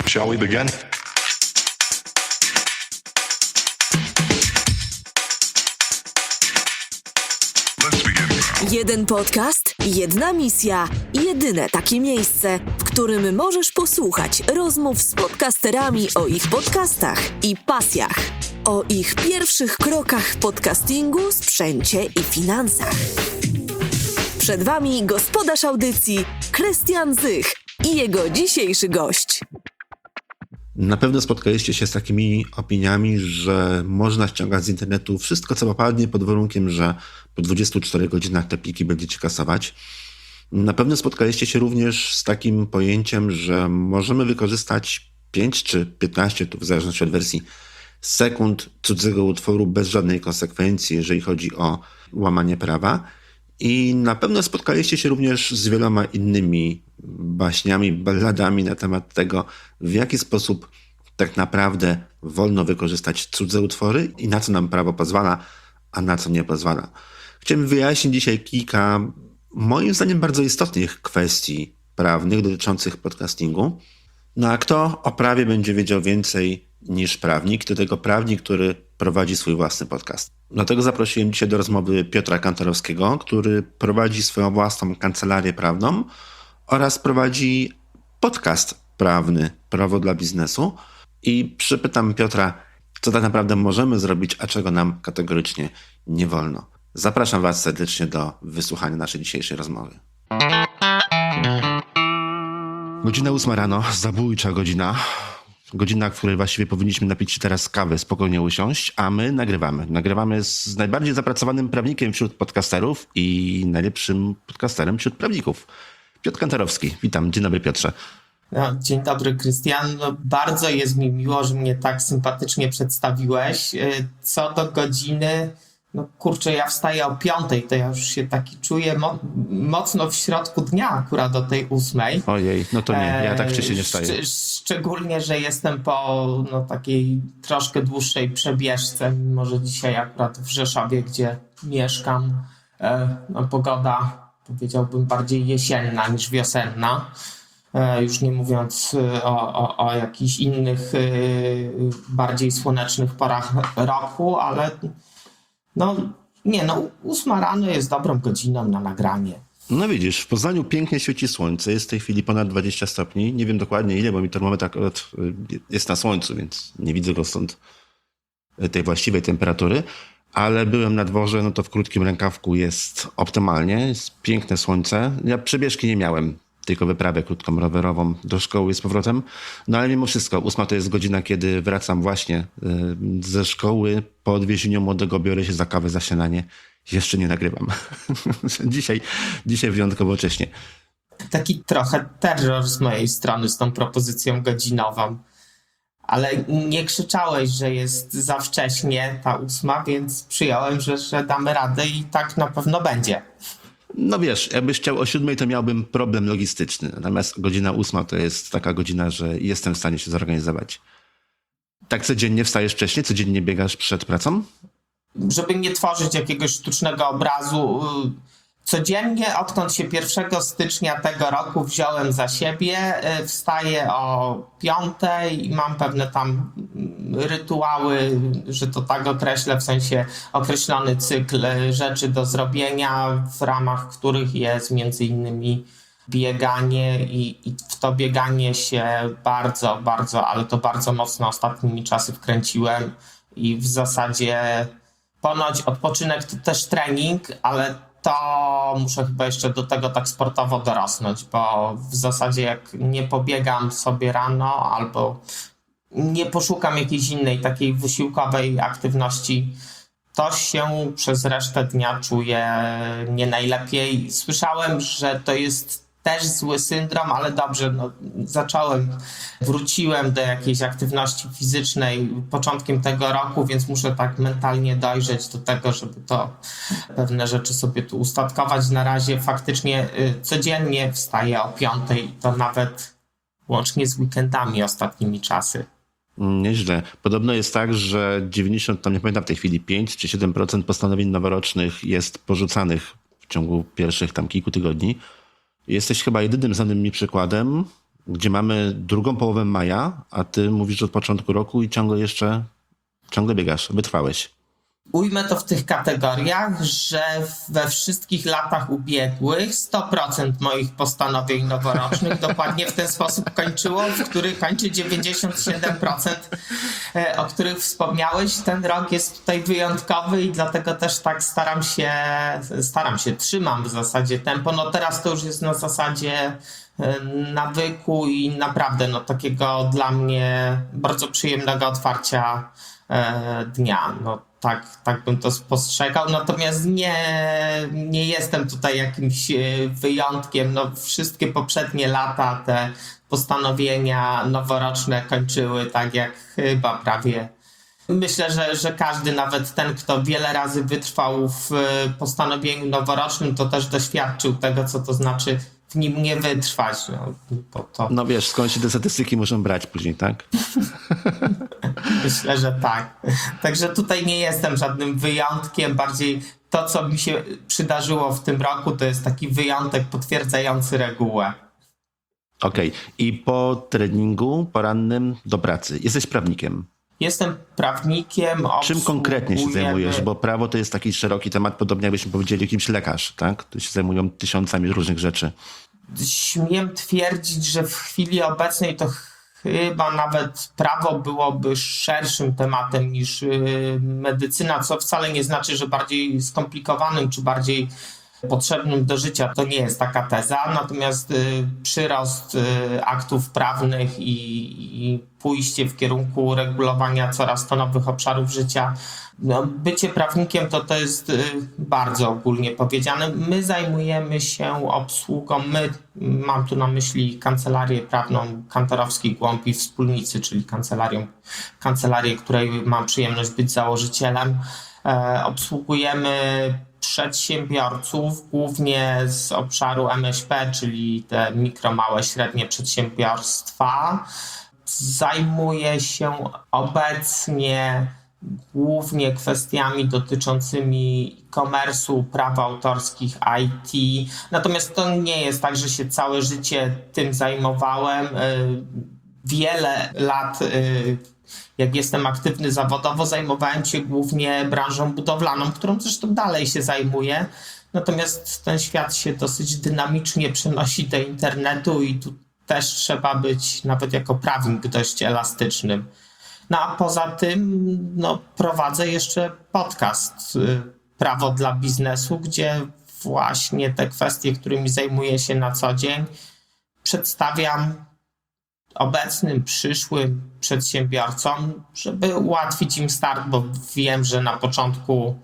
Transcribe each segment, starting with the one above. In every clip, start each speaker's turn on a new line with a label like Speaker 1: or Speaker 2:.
Speaker 1: Shall we begin?
Speaker 2: Jeden podcast, jedna misja, jedyne takie miejsce, w którym możesz posłuchać rozmów z podcasterami o ich podcastach i pasjach, o ich pierwszych krokach w podcastingu, sprzęcie i finansach. Przed Wami gospodarz audycji Krystian Zych i jego dzisiejszy gość.
Speaker 3: Na pewno spotkaliście się z takimi opiniami, że można ściągać z internetu wszystko, co popadnie, pod warunkiem, że po 24 godzinach te pliki będziecie kasować. Na pewno spotkaliście się również z takim pojęciem, że możemy wykorzystać 5 czy 15, tu w zależności od wersji, sekund cudzego utworu bez żadnej konsekwencji, jeżeli chodzi o łamanie prawa. I na pewno spotkaliście się również z wieloma innymi baśniami, balladami na temat tego, w jaki sposób tak naprawdę wolno wykorzystać cudze utwory i na co nam prawo pozwala, a na co nie pozwala. Chciałem wyjaśnić dzisiaj kilka, moim zdaniem, bardzo istotnych kwestii prawnych dotyczących podcastingu. No a kto o prawie będzie wiedział więcej niż prawnik, do tego prawnik, który prowadzi swój własny podcast. Dlatego zaprosiłem dzisiaj do rozmowy Piotra Kantorowskiego, który prowadzi swoją własną kancelarię prawną oraz prowadzi podcast prawny Prawo dla biznesu. I przypytam Piotra, co tak naprawdę możemy zrobić, a czego nam kategorycznie nie wolno. Zapraszam Was serdecznie do wysłuchania naszej dzisiejszej rozmowy. Godzina 8 rano, zabójcza godzina. Godzina, w której właściwie powinniśmy napić się teraz kawy, spokojnie usiąść, a my nagrywamy. Nagrywamy z najbardziej zapracowanym prawnikiem wśród podcasterów i najlepszym podcasterem wśród prawników. Piotr Kantorowski. Witam. Dzień dobry, Piotrze.
Speaker 4: No, dzień dobry, Krystian. No, bardzo jest mi miło, że mnie tak sympatycznie przedstawiłeś. Co do godziny, no kurczę, ja wstaję o 5:00, to ja już się taki czuję mocno w środku dnia akurat do tej 8:00.
Speaker 3: Ojej, no to nie, ja tak wcześniej nie wstaję.
Speaker 4: Szczególnie, że jestem po takiej troszkę dłuższej przebieżce, mimo że dzisiaj akurat w Rzeszowie, gdzie mieszkam, pogoda, powiedziałbym, bardziej jesienna niż wiosenna. Już nie mówiąc o jakichś innych, bardziej słonecznych porach roku, ale 8 rano jest dobrą godziną na nagranie.
Speaker 3: No widzisz, w Poznaniu pięknie świeci słońce, jest w tej chwili ponad 20 stopni. Nie wiem dokładnie ile, bo mi termometr akurat jest na słońcu, więc nie widzę go stąd tej właściwej temperatury. Ale byłem na dworze, no to w krótkim rękawku jest optymalnie, jest piękne słońce. Ja przebieżki nie miałem, tylko wyprawę krótką rowerową do szkoły z powrotem. No ale mimo wszystko, 8 to jest godzina, kiedy wracam właśnie ze szkoły. Po odwiezieniu młodego biorę się za kawę, za śniadanie. Jeszcze nie nagrywam. Dzisiaj wyjątkowo wcześnie.
Speaker 4: Taki trochę terror z mojej strony z tą propozycją godzinową. Ale nie krzyczałeś, że jest za wcześnie ta 8, więc przyjąłem, że damy radę i tak na pewno będzie.
Speaker 3: No wiesz, jakbyś chciał o 7, to miałbym problem logistyczny. Natomiast godzina 8 to jest taka godzina, że jestem w stanie się zorganizować. Tak codziennie wstajesz wcześniej? Codziennie biegasz przed pracą?
Speaker 4: Żeby nie tworzyć jakiegoś sztucznego obrazu, codziennie, odkąd się 1 stycznia tego roku wziąłem za siebie, wstaję o 5:00 i mam pewne tam rytuały, że to tak określę, w sensie określony cykl rzeczy do zrobienia, w ramach których jest między innymi bieganie i w to bieganie się bardzo, ale to bardzo mocno ostatnimi czasy wkręciłem i w zasadzie ponoć odpoczynek to też trening, ale to muszę chyba jeszcze do tego tak sportowo dorosnąć, bo w zasadzie jak nie pobiegam sobie rano albo nie poszukam jakiejś innej takiej wysiłkowej aktywności, to się przez resztę dnia czuję nie najlepiej. Słyszałem, że to jest też zły syndrom, ale dobrze, wróciłem do jakiejś aktywności fizycznej początkiem tego roku, więc muszę tak mentalnie dojrzeć do tego, żeby to pewne rzeczy sobie tu ustatkować. Na razie faktycznie codziennie wstaję o 5:00, to nawet łącznie z weekendami ostatnimi czasy.
Speaker 3: Nieźle. Podobno jest tak, że 90, tam nie pamiętam w tej chwili, 5 czy 7% postanowień noworocznych jest porzucanych w ciągu pierwszych tam kilku tygodni. Jesteś chyba jedynym znanym mi przykładem. gdzie mamy drugą połowę maja, a ty mówisz od początku roku i ciągle biegasz, wytrwałeś.
Speaker 4: Ujmę to w tych kategoriach, że we wszystkich latach ubiegłych 100% moich postanowień noworocznych dokładnie w ten sposób kończyło, w których kończy 97%, o których wspomniałeś. Ten rok jest tutaj wyjątkowy i dlatego też tak trzymam w zasadzie tempo. No teraz to już jest na zasadzie nawyku i naprawdę takiego dla mnie bardzo przyjemnego otwarcia dnia. Tak bym to spostrzegał, natomiast nie jestem tutaj jakimś wyjątkiem. Wszystkie poprzednie lata te postanowienia noworoczne kończyły tak jak chyba prawie. Myślę, że każdy, nawet ten, kto wiele razy wytrwał w postanowieniu noworocznym, to też doświadczył tego, co to znaczy w nim nie wytrwać.
Speaker 3: No wiesz, skąd się te statystyki muszą brać później, tak?
Speaker 4: Myślę, że tak. Także tutaj nie jestem żadnym wyjątkiem. Bardziej to, co mi się przydarzyło w tym roku, to jest taki wyjątek potwierdzający regułę.
Speaker 3: Okej. I po treningu porannym do pracy. Jesteś prawnikiem.
Speaker 4: Jestem prawnikiem.
Speaker 3: Czym konkretnie się zajmujesz? Bo prawo to jest taki szeroki temat, podobnie jakbyśmy powiedzieli jakimś lekarz, tak? To się zajmują tysiącami różnych rzeczy.
Speaker 4: Śmiem twierdzić, że w chwili obecnej to chyba nawet prawo byłoby szerszym tematem niż medycyna, co wcale nie znaczy, że bardziej skomplikowanym czy bardziej potrzebnym do życia. To nie jest taka teza, natomiast przyrost aktów prawnych i pójście w kierunku regulowania coraz to nowych obszarów życia. Bycie prawnikiem to jest bardzo ogólnie powiedziane. My zajmujemy się obsługą, mam tu na myśli kancelarię prawną Kantorowski, Głąb i Wspólnicy, czyli kancelarię, której mam przyjemność być założycielem. Obsługujemy przedsiębiorców, głównie z obszaru MŚP, czyli te mikro, małe, średnie przedsiębiorstwa. Zajmuję się obecnie głównie kwestiami dotyczącymi e-commerce'u, praw autorskich, IT. Natomiast to nie jest tak, że się całe życie tym zajmowałem. Wiele lat, jak jestem aktywny zawodowo, zajmowałem się głównie branżą budowlaną, którą zresztą dalej się zajmuję. Natomiast ten świat się dosyć dynamicznie przenosi do internetu i tu też trzeba być nawet jako prawnik dość elastycznym. No a poza tym prowadzę jeszcze podcast Prawo dla biznesu, gdzie właśnie te kwestie, którymi zajmuję się na co dzień, przedstawiam obecnym, przyszłym przedsiębiorcom, żeby ułatwić im start, bo wiem, że na początku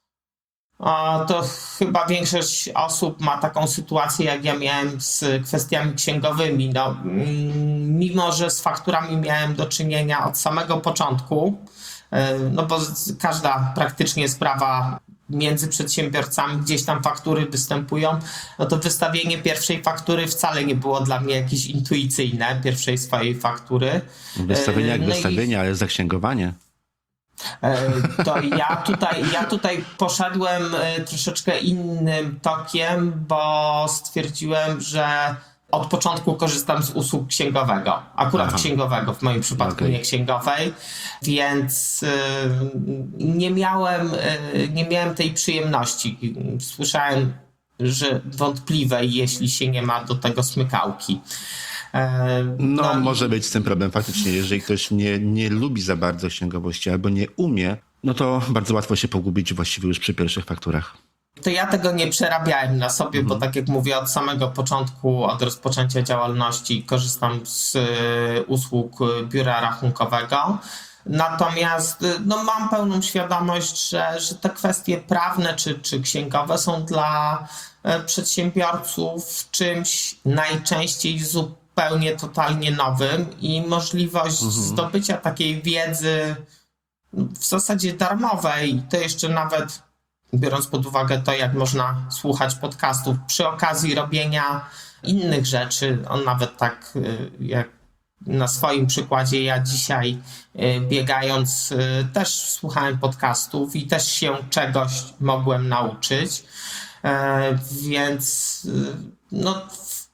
Speaker 4: to chyba większość osób ma taką sytuację, jak ja miałem z kwestiami księgowymi. Mimo że z fakturami miałem do czynienia od samego początku, bo każda praktycznie sprawa między przedsiębiorcami gdzieś tam faktury występują, to wystawienie pierwszej faktury wcale nie było dla mnie jakieś intuicyjne, pierwszej swojej faktury.
Speaker 3: Wystawienie jak wystawienie, ale zaksięgowanie.
Speaker 4: To ja tutaj poszedłem troszeczkę innym tokiem, bo stwierdziłem, że od początku korzystam z usług księgowego. Akurat księgowego, w moim przypadku nie księgowej, więc nie miałem tej przyjemności. Słyszałem, że wątpliwej, jeśli się nie ma do tego smykałki.
Speaker 3: Może być z tym problem faktycznie. Jeżeli ktoś nie lubi za bardzo księgowości albo nie umie, to bardzo łatwo się pogubić właściwie już przy pierwszych fakturach.
Speaker 4: To ja tego nie przerabiałem na sobie, bo tak jak mówię, od samego początku, od rozpoczęcia działalności korzystam z usług biura rachunkowego. Natomiast mam pełną świadomość, że te kwestie prawne czy księgowe są dla przedsiębiorców czymś najczęściej zupełnie totalnie nowym i możliwość zdobycia takiej wiedzy w zasadzie darmowej, to jeszcze nawet biorąc pod uwagę to, jak można słuchać podcastów przy okazji robienia innych rzeczy, nawet tak jak na swoim przykładzie, ja dzisiaj biegając też słuchałem podcastów i też się czegoś mogłem nauczyć, więc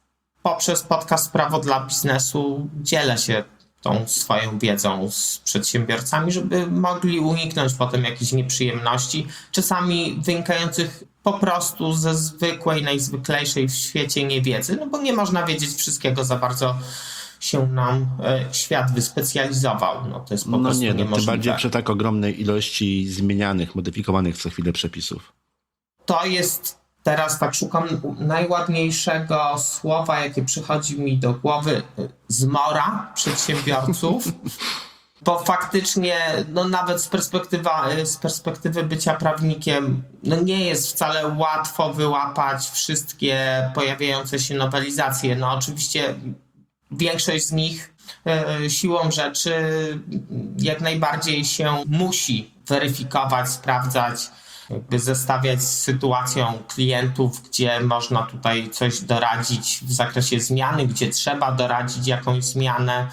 Speaker 4: poprzez podcast Prawo dla biznesu dzielę się tą swoją wiedzą z przedsiębiorcami, żeby mogli uniknąć potem jakichś nieprzyjemności, czasami wynikających po prostu ze zwykłej, najzwyklejszej w świecie niewiedzy, no bo nie można wiedzieć wszystkiego, za bardzo się nam świat wyspecjalizował. No to jest po prostu niemożliwe.
Speaker 3: Tym bardziej przy tak ogromnej ilości zmienianych, modyfikowanych co chwilę przepisów.
Speaker 4: To jest, teraz tak szukam najładniejszego słowa, jakie przychodzi mi do głowy, zmora przedsiębiorców, bo faktycznie no nawet z perspektywy bycia prawnikiem no nie jest wcale łatwo wyłapać wszystkie pojawiające się nowelizacje. No oczywiście większość z nich siłą rzeczy jak najbardziej się musi weryfikować, sprawdzać, jakby zestawiać z sytuacją klientów, gdzie można tutaj coś doradzić w zakresie zmiany, gdzie trzeba doradzić jakąś zmianę.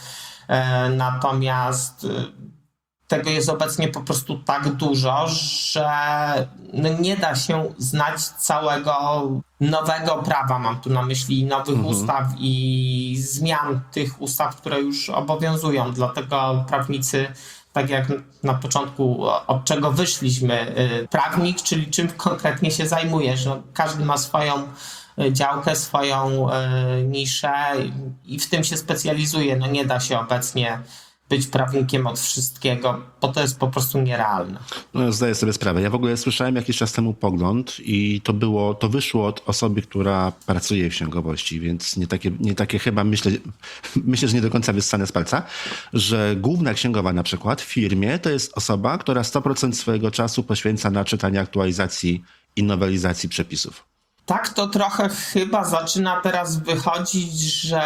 Speaker 4: Natomiast tego jest obecnie po prostu tak dużo, że no nie da się znać całego nowego prawa. Mam tu na myśli nowych ustaw i zmian tych ustaw, które już obowiązują. Dlatego prawnicy, tak jak na początku, od czego wyszliśmy, prawnik, czyli czym konkretnie się zajmujesz. No, każdy ma swoją działkę, swoją niszę i w tym się specjalizuje. No nie da się obecnie być prawnikiem od wszystkiego, bo to jest po prostu nierealne.
Speaker 3: No, zdaję sobie sprawę. Ja w ogóle słyszałem jakiś czas temu pogląd i to wyszło od osoby, która pracuje w księgowości, więc nie takie chyba, myślę, że nie do końca wyssane z palca, że główna księgowa na przykład w firmie to jest osoba, która 100% swojego czasu poświęca na czytanie aktualizacji i nowelizacji przepisów.
Speaker 4: Tak to trochę chyba zaczyna teraz wychodzić, że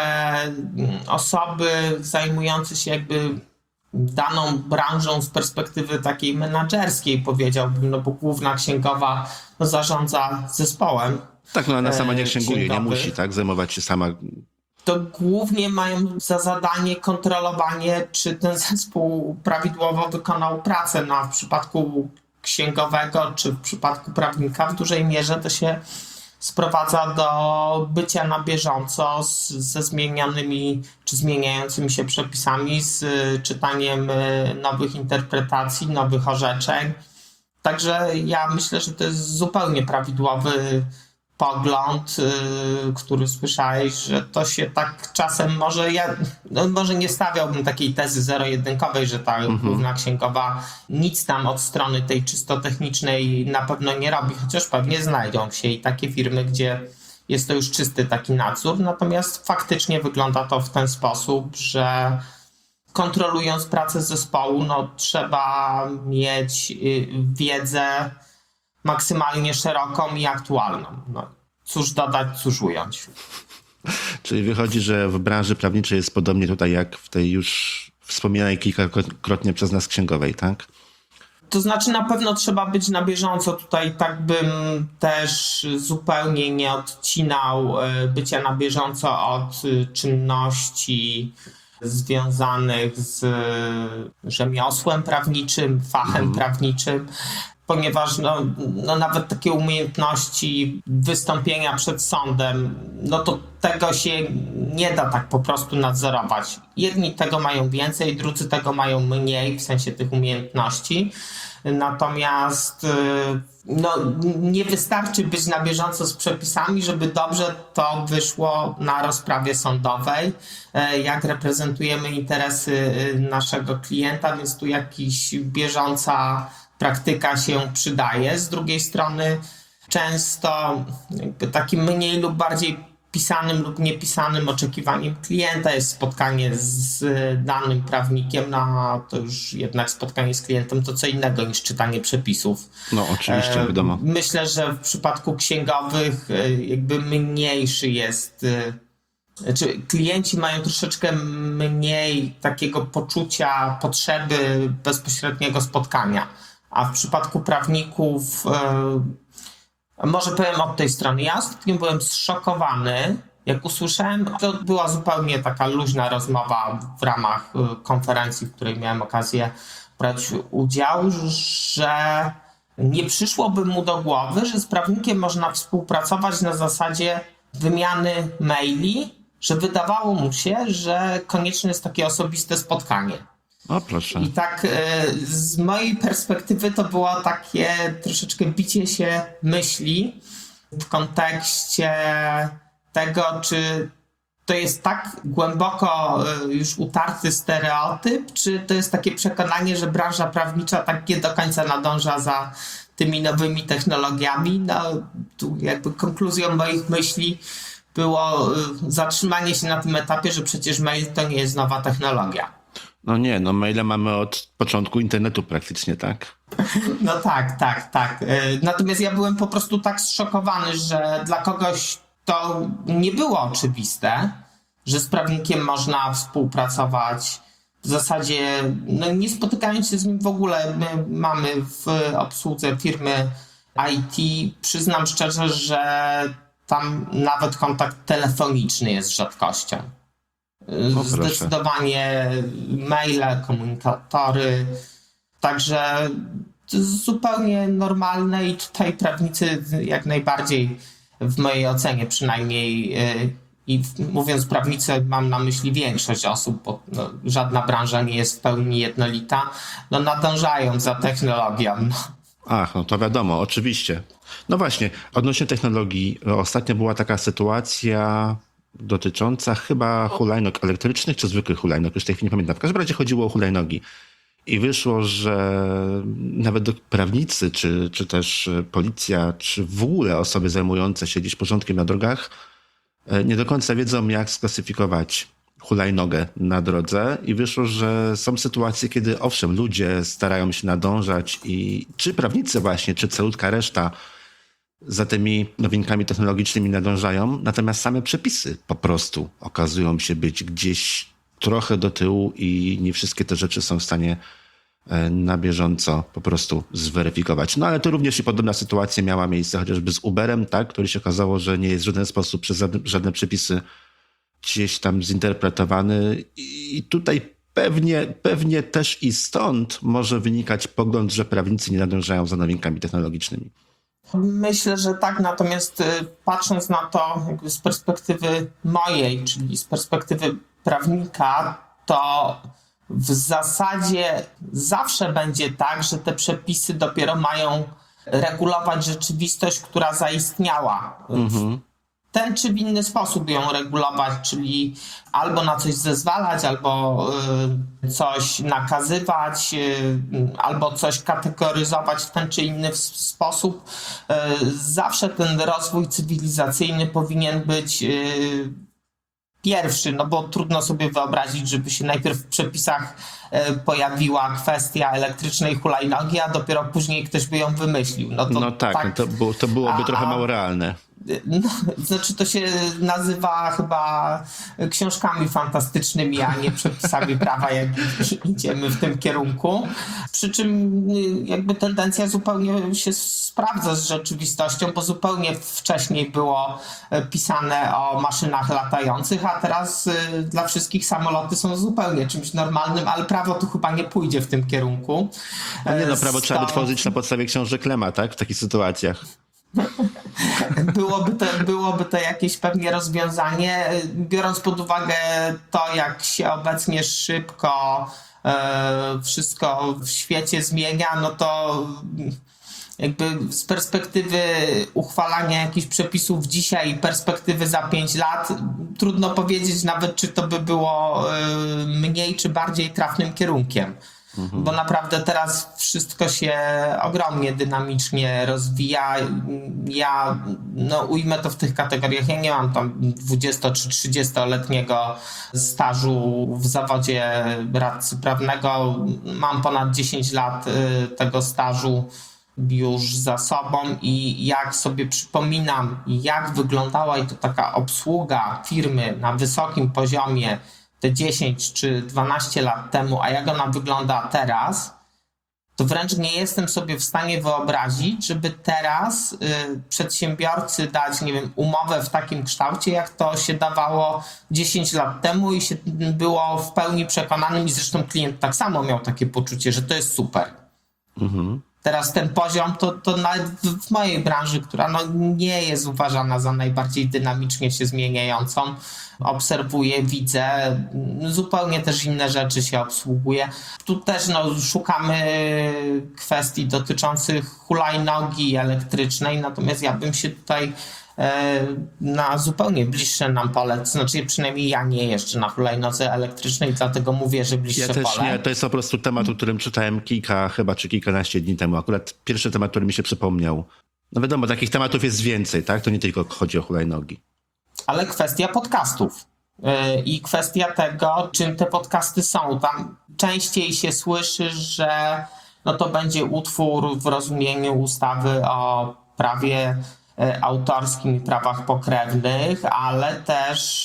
Speaker 4: osoby zajmujące się jakby daną branżą z perspektywy takiej menadżerskiej, powiedziałbym, no bo główna księgowa no, zarządza zespołem.
Speaker 3: Tak, no ona sama nie księguje,
Speaker 4: księgowy.
Speaker 3: nie musi tak zajmować się sama.
Speaker 4: To głównie mają za zadanie kontrolowanie, czy ten zespół prawidłowo wykonał pracę. No a w przypadku księgowego, czy w przypadku prawnika w dużej mierze to się sprowadza do bycia na bieżąco ze zmienianymi czy zmieniającymi się przepisami, z czytaniem nowych interpretacji, nowych orzeczeń. Także ja myślę, że to jest zupełnie prawidłowy pogląd, który słyszałeś, że to się tak czasem może nie stawiałbym takiej tezy zero-jedynkowej, że ta główna księgowa nic tam od strony tej czysto technicznej na pewno nie robi, chociaż pewnie znajdą się i takie firmy, gdzie jest to już czysty taki nadzór, natomiast faktycznie wygląda to w ten sposób, że kontrolując pracę zespołu, no trzeba mieć wiedzę maksymalnie szeroką i aktualną. No, cóż dodać, cóż ująć.
Speaker 3: Czyli wychodzi, że w branży prawniczej jest podobnie tutaj jak w tej już wspomnianej kilkakrotnie przez nas księgowej, tak?
Speaker 4: To znaczy na pewno trzeba być na bieżąco. Tutaj tak bym też zupełnie nie odcinał bycia na bieżąco od czynności związanych z rzemiosłem prawniczym, fachem prawniczym, ponieważ no nawet takie umiejętności wystąpienia przed sądem, no to tego się nie da tak po prostu nadzorować. Jedni tego mają więcej, drudzy tego mają mniej, w sensie tych umiejętności. Natomiast no, nie wystarczy być na bieżąco z przepisami, żeby dobrze to wyszło na rozprawie sądowej, jak reprezentujemy interesy naszego klienta, więc tu jakiś bieżąca praktyka się przydaje. Z drugiej strony często jakby takim mniej lub bardziej pisanym lub niepisanym oczekiwaniem klienta jest spotkanie z danym prawnikiem, no a to już jednak spotkanie z klientem to co innego niż czytanie przepisów.
Speaker 3: No oczywiście, wiadomo.
Speaker 4: Myślę, że w przypadku księgowych jakby mniejszy jest, znaczy klienci mają troszeczkę mniej takiego poczucia potrzeby bezpośredniego spotkania, a w przypadku prawników może powiem od tej strony. Ja ostatnio byłem zszokowany, jak usłyszałem, to była zupełnie taka luźna rozmowa w ramach konferencji, w której miałem okazję brać udział, że nie przyszłoby mu do głowy, że z prawnikiem można współpracować na zasadzie wymiany maili że wydawało mu się, że konieczne jest takie osobiste spotkanie.
Speaker 3: O, proszę.
Speaker 4: I tak z mojej perspektywy to było takie troszeczkę bicie się myśli w kontekście tego, czy to jest tak głęboko już utarty stereotyp, czy to jest takie przekonanie, że branża prawnicza tak nie do końca nadąża za tymi nowymi technologiami. No, tu jakby konkluzją moich myśli było zatrzymanie się na tym etapie, że przecież mail to nie jest nowa technologia.
Speaker 3: No nie, no maile mamy od początku internetu praktycznie, tak?
Speaker 4: No tak. Natomiast ja byłem po prostu tak zszokowany, że dla kogoś to nie było oczywiste, że z prawnikiem można współpracować. W zasadzie no nie spotykając się z nim w ogóle, my mamy w obsłudze firmy IT, przyznam szczerze, że tam nawet kontakt telefoniczny jest rzadkością. Zdecydowanie maile, komunikatory, także to jest zupełnie normalne i tutaj prawnicy jak najbardziej w mojej ocenie przynajmniej i mówiąc prawnicy mam na myśli większość osób, bo no, żadna branża nie jest w pełni jednolita, no nadążają za technologią. No.
Speaker 3: Ach, no to wiadomo, oczywiście. No właśnie, odnośnie technologii, ostatnio była taka sytuacja dotycząca chyba hulajnóg elektrycznych czy zwykłych hulajnóg, już w tej chwili nie pamiętam. W każdym razie chodziło o hulajnogi. I wyszło, że nawet prawnicy, czy też policja, czy w ogóle osoby zajmujące się gdzieś porządkiem na drogach nie do końca wiedzą, jak sklasyfikować hulajnogę na drodze. I wyszło, że są sytuacje, kiedy owszem, ludzie starają się nadążać i czy prawnicy właśnie, czy calutka reszta za tymi nowinkami technologicznymi nadążają, natomiast same przepisy po prostu okazują się być gdzieś trochę do tyłu i nie wszystkie te rzeczy są w stanie na bieżąco po prostu zweryfikować. No ale to również i podobna sytuacja miała miejsce chociażby z Uberem, tak, który się okazało, że nie jest w żaden sposób przez żadne przepisy gdzieś tam zinterpretowany i tutaj pewnie też i stąd może wynikać pogląd, że prawnicy nie nadążają za nowinkami technologicznymi.
Speaker 4: Myślę, że tak, natomiast patrząc na to jakby z perspektywy mojej, czyli z perspektywy prawnika, to w zasadzie zawsze będzie tak, że te przepisy dopiero mają regulować rzeczywistość, która zaistniała. W ten czy w inny sposób ją regulować, czyli albo na coś zezwalać, albo coś nakazywać, albo coś kategoryzować w ten czy inny sposób. Zawsze ten rozwój cywilizacyjny powinien być pierwszy, no bo trudno sobie wyobrazić, żeby się najpierw w przepisach pojawiła kwestia elektrycznej hulajnogi, a dopiero później ktoś by ją wymyślił.
Speaker 3: No tak. To byłoby trochę mało realne.
Speaker 4: No, znaczy to się nazywa chyba książkami fantastycznymi, a nie przepisami prawa, jak idziemy w tym kierunku. Przy czym jakby tendencja zupełnie się sprawdza z rzeczywistością, bo zupełnie wcześniej było pisane o maszynach latających, a teraz dla wszystkich samoloty są zupełnie czymś normalnym, ale prawo tu chyba nie pójdzie w tym kierunku.
Speaker 3: Nie no, prawo trzeba by tworzyć na podstawie książek Lema, tak? W takich sytuacjach.
Speaker 4: Byłoby to jakieś pewnie rozwiązanie, biorąc pod uwagę to, jak się obecnie szybko wszystko w świecie zmienia, no to jakby z perspektywy uchwalania jakichś przepisów dzisiaj i perspektywy za 5 lat, trudno powiedzieć nawet, czy to by było mniej czy bardziej trafnym kierunkiem. Bo naprawdę teraz wszystko się ogromnie dynamicznie rozwija. Ja ujmę to w tych kategoriach. Ja nie mam tam 20 czy 30-letniego stażu w zawodzie radcy prawnego. Mam ponad 10 lat tego stażu już za sobą i jak sobie przypominam, jak wyglądała i to taka obsługa firmy na wysokim poziomie te 10 czy 12 lat temu, a jak ona wygląda teraz, to wręcz nie jestem sobie w stanie wyobrazić, żeby teraz przedsiębiorcy dać, nie wiem, umowę w takim kształcie, jak to się dawało 10 lat temu i się było w pełni przekonanym i zresztą klient tak samo miał takie poczucie, że to jest super. teraz ten poziom to nawet w mojej branży, która no nie jest uważana za najbardziej dynamicznie się zmieniającą, obserwuję, widzę, zupełnie też inne rzeczy się obsługuje. Tu też szukamy kwestii dotyczących hulajnogi elektrycznej, natomiast ja bym się tutaj na zupełnie bliższe nam pole, znaczy przynajmniej ja nie jeżdżę na hulajnodze elektrycznej, dlatego mówię, że bliższe
Speaker 3: Ja też
Speaker 4: pole.
Speaker 3: nie, to jest po prostu temat, o którym czytałem kilkanaście dni temu. Akurat pierwszy temat, który mi się przypomniał. No wiadomo, takich tematów jest więcej, tak? To nie tylko chodzi o hulajnogi.
Speaker 4: Ale kwestia podcastów i kwestia tego, czym te podcasty są. Tam częściej się słyszy, że no to będzie utwór w rozumieniu ustawy o prawie autorskim i prawach pokrewnych, ale też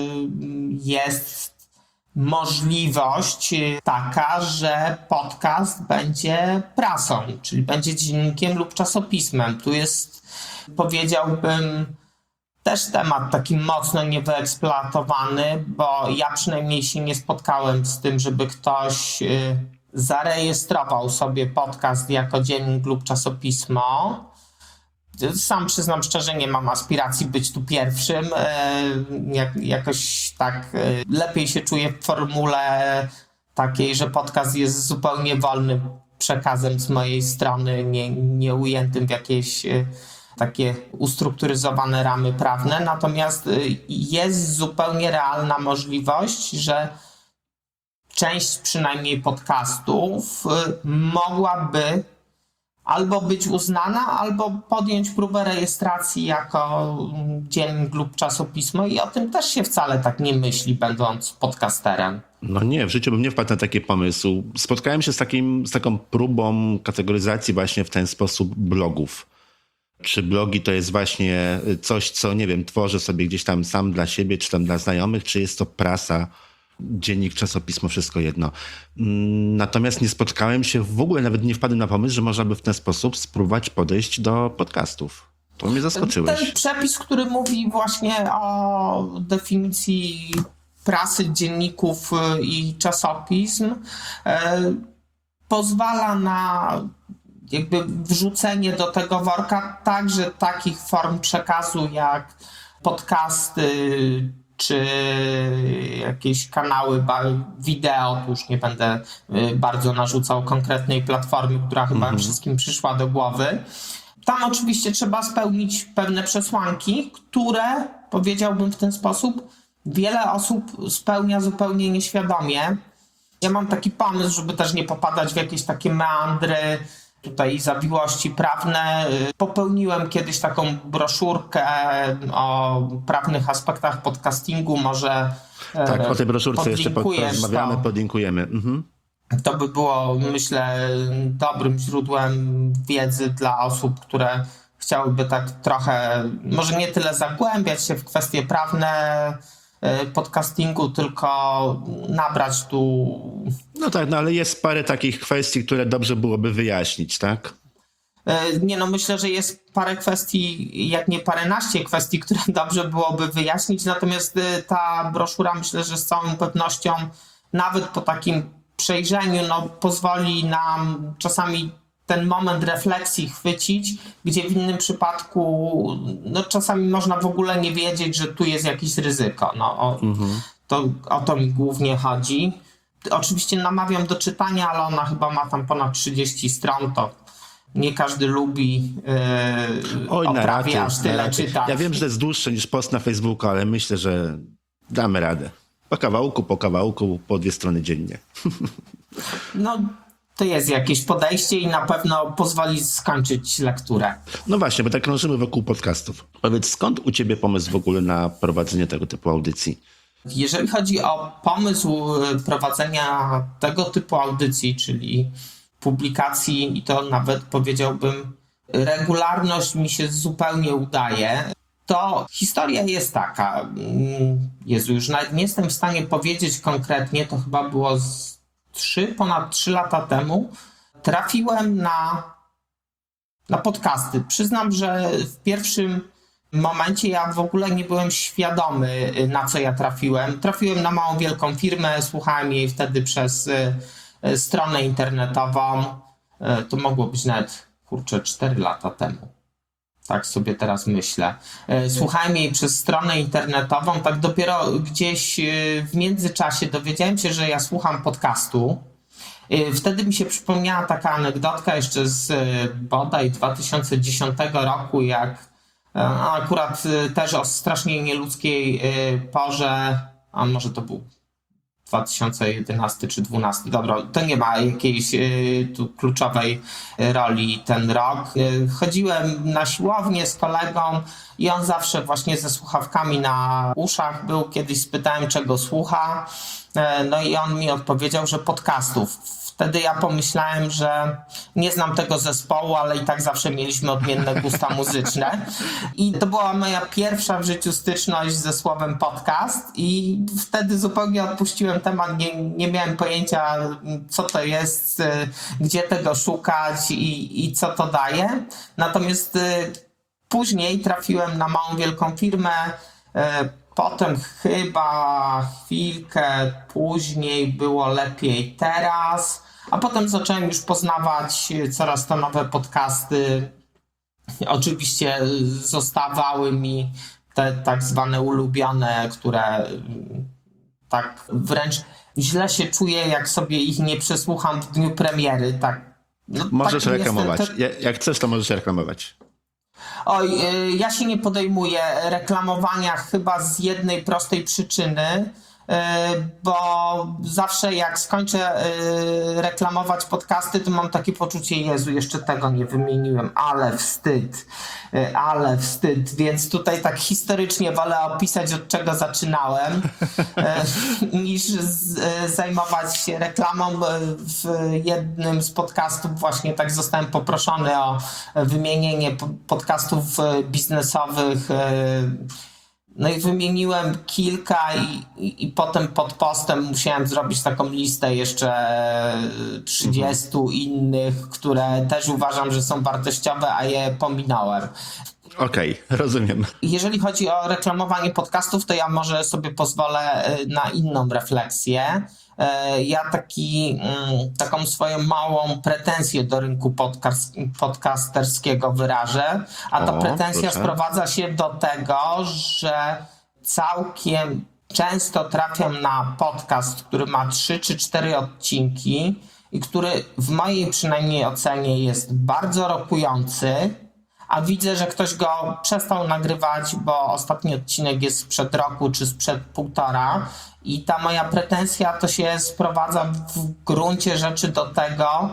Speaker 4: jest możliwość taka, że podcast będzie prasą, czyli będzie dziennikiem lub czasopismem. Tu jest, powiedziałbym, też temat taki mocno niewyeksploatowany, bo ja przynajmniej się nie spotkałem z tym, żeby ktoś zarejestrował sobie podcast jako dziennik lub czasopismo. Sam przyznam szczerze, nie mam aspiracji być tu pierwszym. Jakoś tak lepiej się czuję w formule takiej, że podcast jest zupełnie wolnym przekazem z mojej strony, nie ujętym w jakieś takie ustrukturyzowane ramy prawne. Natomiast jest zupełnie realna możliwość, że część przynajmniej podcastów mogłaby albo być uznana, albo podjąć próbę rejestracji jako dziennik lub czasopismo i o tym też się wcale tak nie myśli, będąc podcasterem.
Speaker 3: No nie, w życiu bym nie wpadł na taki pomysł. Spotkałem się z taką próbą kategoryzacji właśnie w ten sposób blogów. Czy blogi to jest właśnie coś, co, nie wiem, tworzę sobie gdzieś tam sam dla siebie, czy tam dla znajomych, czy jest to prasa, dziennik, czasopismo, wszystko jedno. Natomiast nie spotkałem się, w ogóle nawet nie wpadłem na pomysł, że można by w ten sposób spróbować podejść do podcastów. To mnie zaskoczyłeś.
Speaker 4: Ten przepis, który mówi właśnie o definicji prasy, dzienników i czasopism, pozwala na jakby wrzucenie do tego worka także takich form przekazu jak podcasty czy jakieś kanały wideo, tu już nie będę bardzo narzucał konkretnej platformy, która chyba wszystkim przyszła do głowy. Tam oczywiście trzeba spełnić pewne przesłanki, które, powiedziałbym w ten sposób, wiele osób spełnia zupełnie nieświadomie. Ja mam taki pomysł, żeby też nie popadać w jakieś takie meandry, tutaj zawiłości prawne. Popełniłem kiedyś taką broszurkę o prawnych aspektach podcastingu, może
Speaker 3: tak, o tej broszurce jeszcze porozmawiamy, podlinkujemy.
Speaker 4: To by było, myślę, dobrym źródłem wiedzy dla osób, które chciałyby tak trochę, może nie tyle zagłębiać się w kwestie prawne podcastingu, tylko nabrać tu...
Speaker 3: No tak, no ale jest parę takich kwestii, które dobrze byłoby wyjaśnić, tak?
Speaker 4: Nie no, myślę, że jest parę kwestii, jak nie paręnaście kwestii, które dobrze byłoby wyjaśnić, natomiast ta broszura, myślę, że z całą pewnością nawet po takim przejrzeniu pozwoli nam czasami ten moment refleksji chwycić, gdzie w innym przypadku czasami można w ogóle nie wiedzieć, że tu jest jakieś ryzyko. O to mi głównie chodzi. Oczywiście namawiam do czytania, ale ona chyba ma tam ponad 30 stron, to nie każdy lubi prawie aż tyle czytać.
Speaker 3: Ja wiem, że to jest dłuższe niż post na Facebooku, ale myślę, że damy radę. Po kawałku, po 2 strony dziennie.
Speaker 4: To jest jakieś podejście i na pewno pozwoli skończyć lekturę.
Speaker 3: No właśnie, bo tak krążymy wokół podcastów. Powiedz, skąd u ciebie pomysł w ogóle na prowadzenie tego typu audycji?
Speaker 4: Jeżeli chodzi o pomysł prowadzenia tego typu audycji, czyli publikacji, i to nawet powiedziałbym, regularność mi się zupełnie udaje, to historia jest taka. Jezu, już nawet nie jestem w stanie powiedzieć konkretnie, to chyba było ponad 3 lata temu, trafiłem na podcasty. Przyznam, że w pierwszym momencie ja w ogóle nie byłem świadomy, na co ja trafiłem. Trafiłem na małą, wielką firmę, słuchałem jej wtedy przez stronę internetową. To mogło być nawet, 4 lata temu. Tak sobie teraz myślę. Słuchałem jej przez stronę internetową, tak dopiero gdzieś w międzyczasie dowiedziałem się, że ja słucham podcastu. Wtedy mi się przypomniała taka anegdotka jeszcze z bodaj 2010 roku, jak akurat też o strasznie nieludzkiej porze, a może to był 2011 czy 2012, dobra, to nie ma jakiejś tu kluczowej roli ten rok. Chodziłem na siłownię z kolegą i on zawsze właśnie ze słuchawkami na uszach był. Kiedyś spytałem, czego słucha, no i on mi odpowiedział, że podcastów. Wtedy ja pomyślałem, że nie znam tego zespołu, ale i tak zawsze mieliśmy odmienne gusta muzyczne. I to była moja pierwsza w życiu styczność ze słowem podcast i wtedy zupełnie odpuściłem temat, nie miałem pojęcia, co to jest, gdzie tego szukać i co to daje. Natomiast później trafiłem na małą, wielką firmę. Potem chyba chwilkę później było lepiej teraz, a potem zacząłem już poznawać coraz to nowe podcasty. Oczywiście zostawały mi te tak zwane ulubione, które tak wręcz źle się czuję, jak sobie ich nie przesłucham w dniu premiery. Tak, no,
Speaker 3: Możesz
Speaker 4: tak
Speaker 3: reklamować.
Speaker 4: Jestem,
Speaker 3: Jak chcesz, to możesz reklamować.
Speaker 4: Oj, ja się nie podejmuję reklamowania chyba z jednej prostej przyczyny, bo zawsze jak skończę reklamować podcasty, to mam takie poczucie, Jezu, jeszcze tego nie wymieniłem, ale wstyd, więc tutaj tak historycznie wolę opisać, od czego zaczynałem, niż zajmować się reklamą. W jednym z podcastów właśnie tak zostałem poproszony o wymienienie podcastów biznesowych. No i wymieniłem kilka i potem pod postem musiałem zrobić taką listę jeszcze 30 innych, które też uważam, że są wartościowe, a je pominąłem.
Speaker 3: Okej, rozumiem.
Speaker 4: Jeżeli chodzi o reklamowanie podcastów, to ja może sobie pozwolę na inną refleksję. Ja taką swoją małą pretensję do rynku podcasterskiego wyrażę, a ta pretensja sprowadza się do tego, że całkiem często trafiam na podcast, który ma 3 czy 4 odcinki i który w mojej przynajmniej ocenie jest bardzo rokujący, a widzę, że ktoś go przestał nagrywać, bo ostatni odcinek jest sprzed roku czy sprzed 1,5 i ta moja pretensja to się sprowadza w gruncie rzeczy do tego,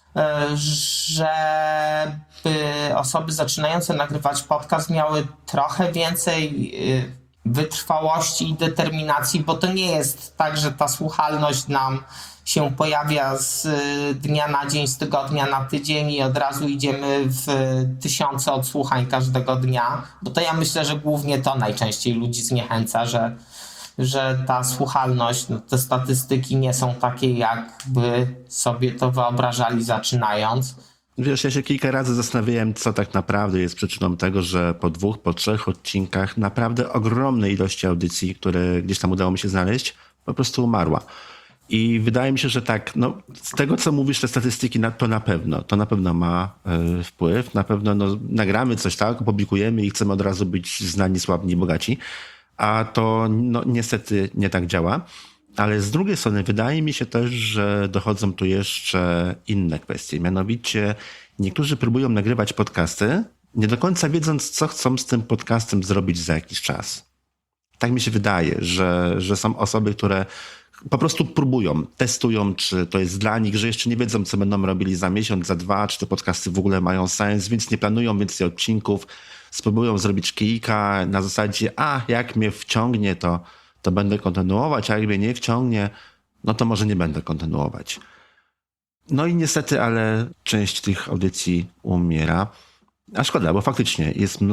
Speaker 4: żeby osoby zaczynające nagrywać podcast miały trochę więcej wytrwałości i determinacji, bo to nie jest tak, że ta słuchalność nam się pojawia z dnia na dzień, z tygodnia na tydzień i od razu idziemy w 1000 odsłuchań każdego dnia, bo to ja myślę, że głównie to najczęściej ludzi zniechęca, że ta słuchalność, te statystyki nie są takie, jakby sobie to wyobrażali zaczynając.
Speaker 3: Wiesz, ja się kilka razy zastanawiałem, co tak naprawdę jest przyczyną tego, że po 2, po 3 odcinkach naprawdę ogromnej ilości audycji, które gdzieś tam udało mi się znaleźć, po prostu umarła. I wydaje mi się, że tak, no, z tego co mówisz, te statystyki to na pewno ma wpływ. Na pewno nagramy coś, tak, opublikujemy i chcemy od razu być znani, sławni i bogaci. A to niestety nie tak działa. Ale z drugiej strony wydaje mi się też, że dochodzą tu jeszcze inne kwestie. Mianowicie niektórzy próbują nagrywać podcasty, nie do końca wiedząc, co chcą z tym podcastem zrobić za jakiś czas. Tak mi się wydaje, że są osoby, które po prostu próbują, testują, czy to jest dla nich, że jeszcze nie wiedzą, co będą robili za miesiąc, za 2, czy te podcasty w ogóle mają sens, więc nie planują więcej odcinków, spróbują zrobić kilka na zasadzie, jak mnie wciągnie, to będę kontynuować, a jak mnie nie wciągnie, no to może nie będę kontynuować. No i niestety, ale część tych audycji umiera. A szkoda, bo faktycznie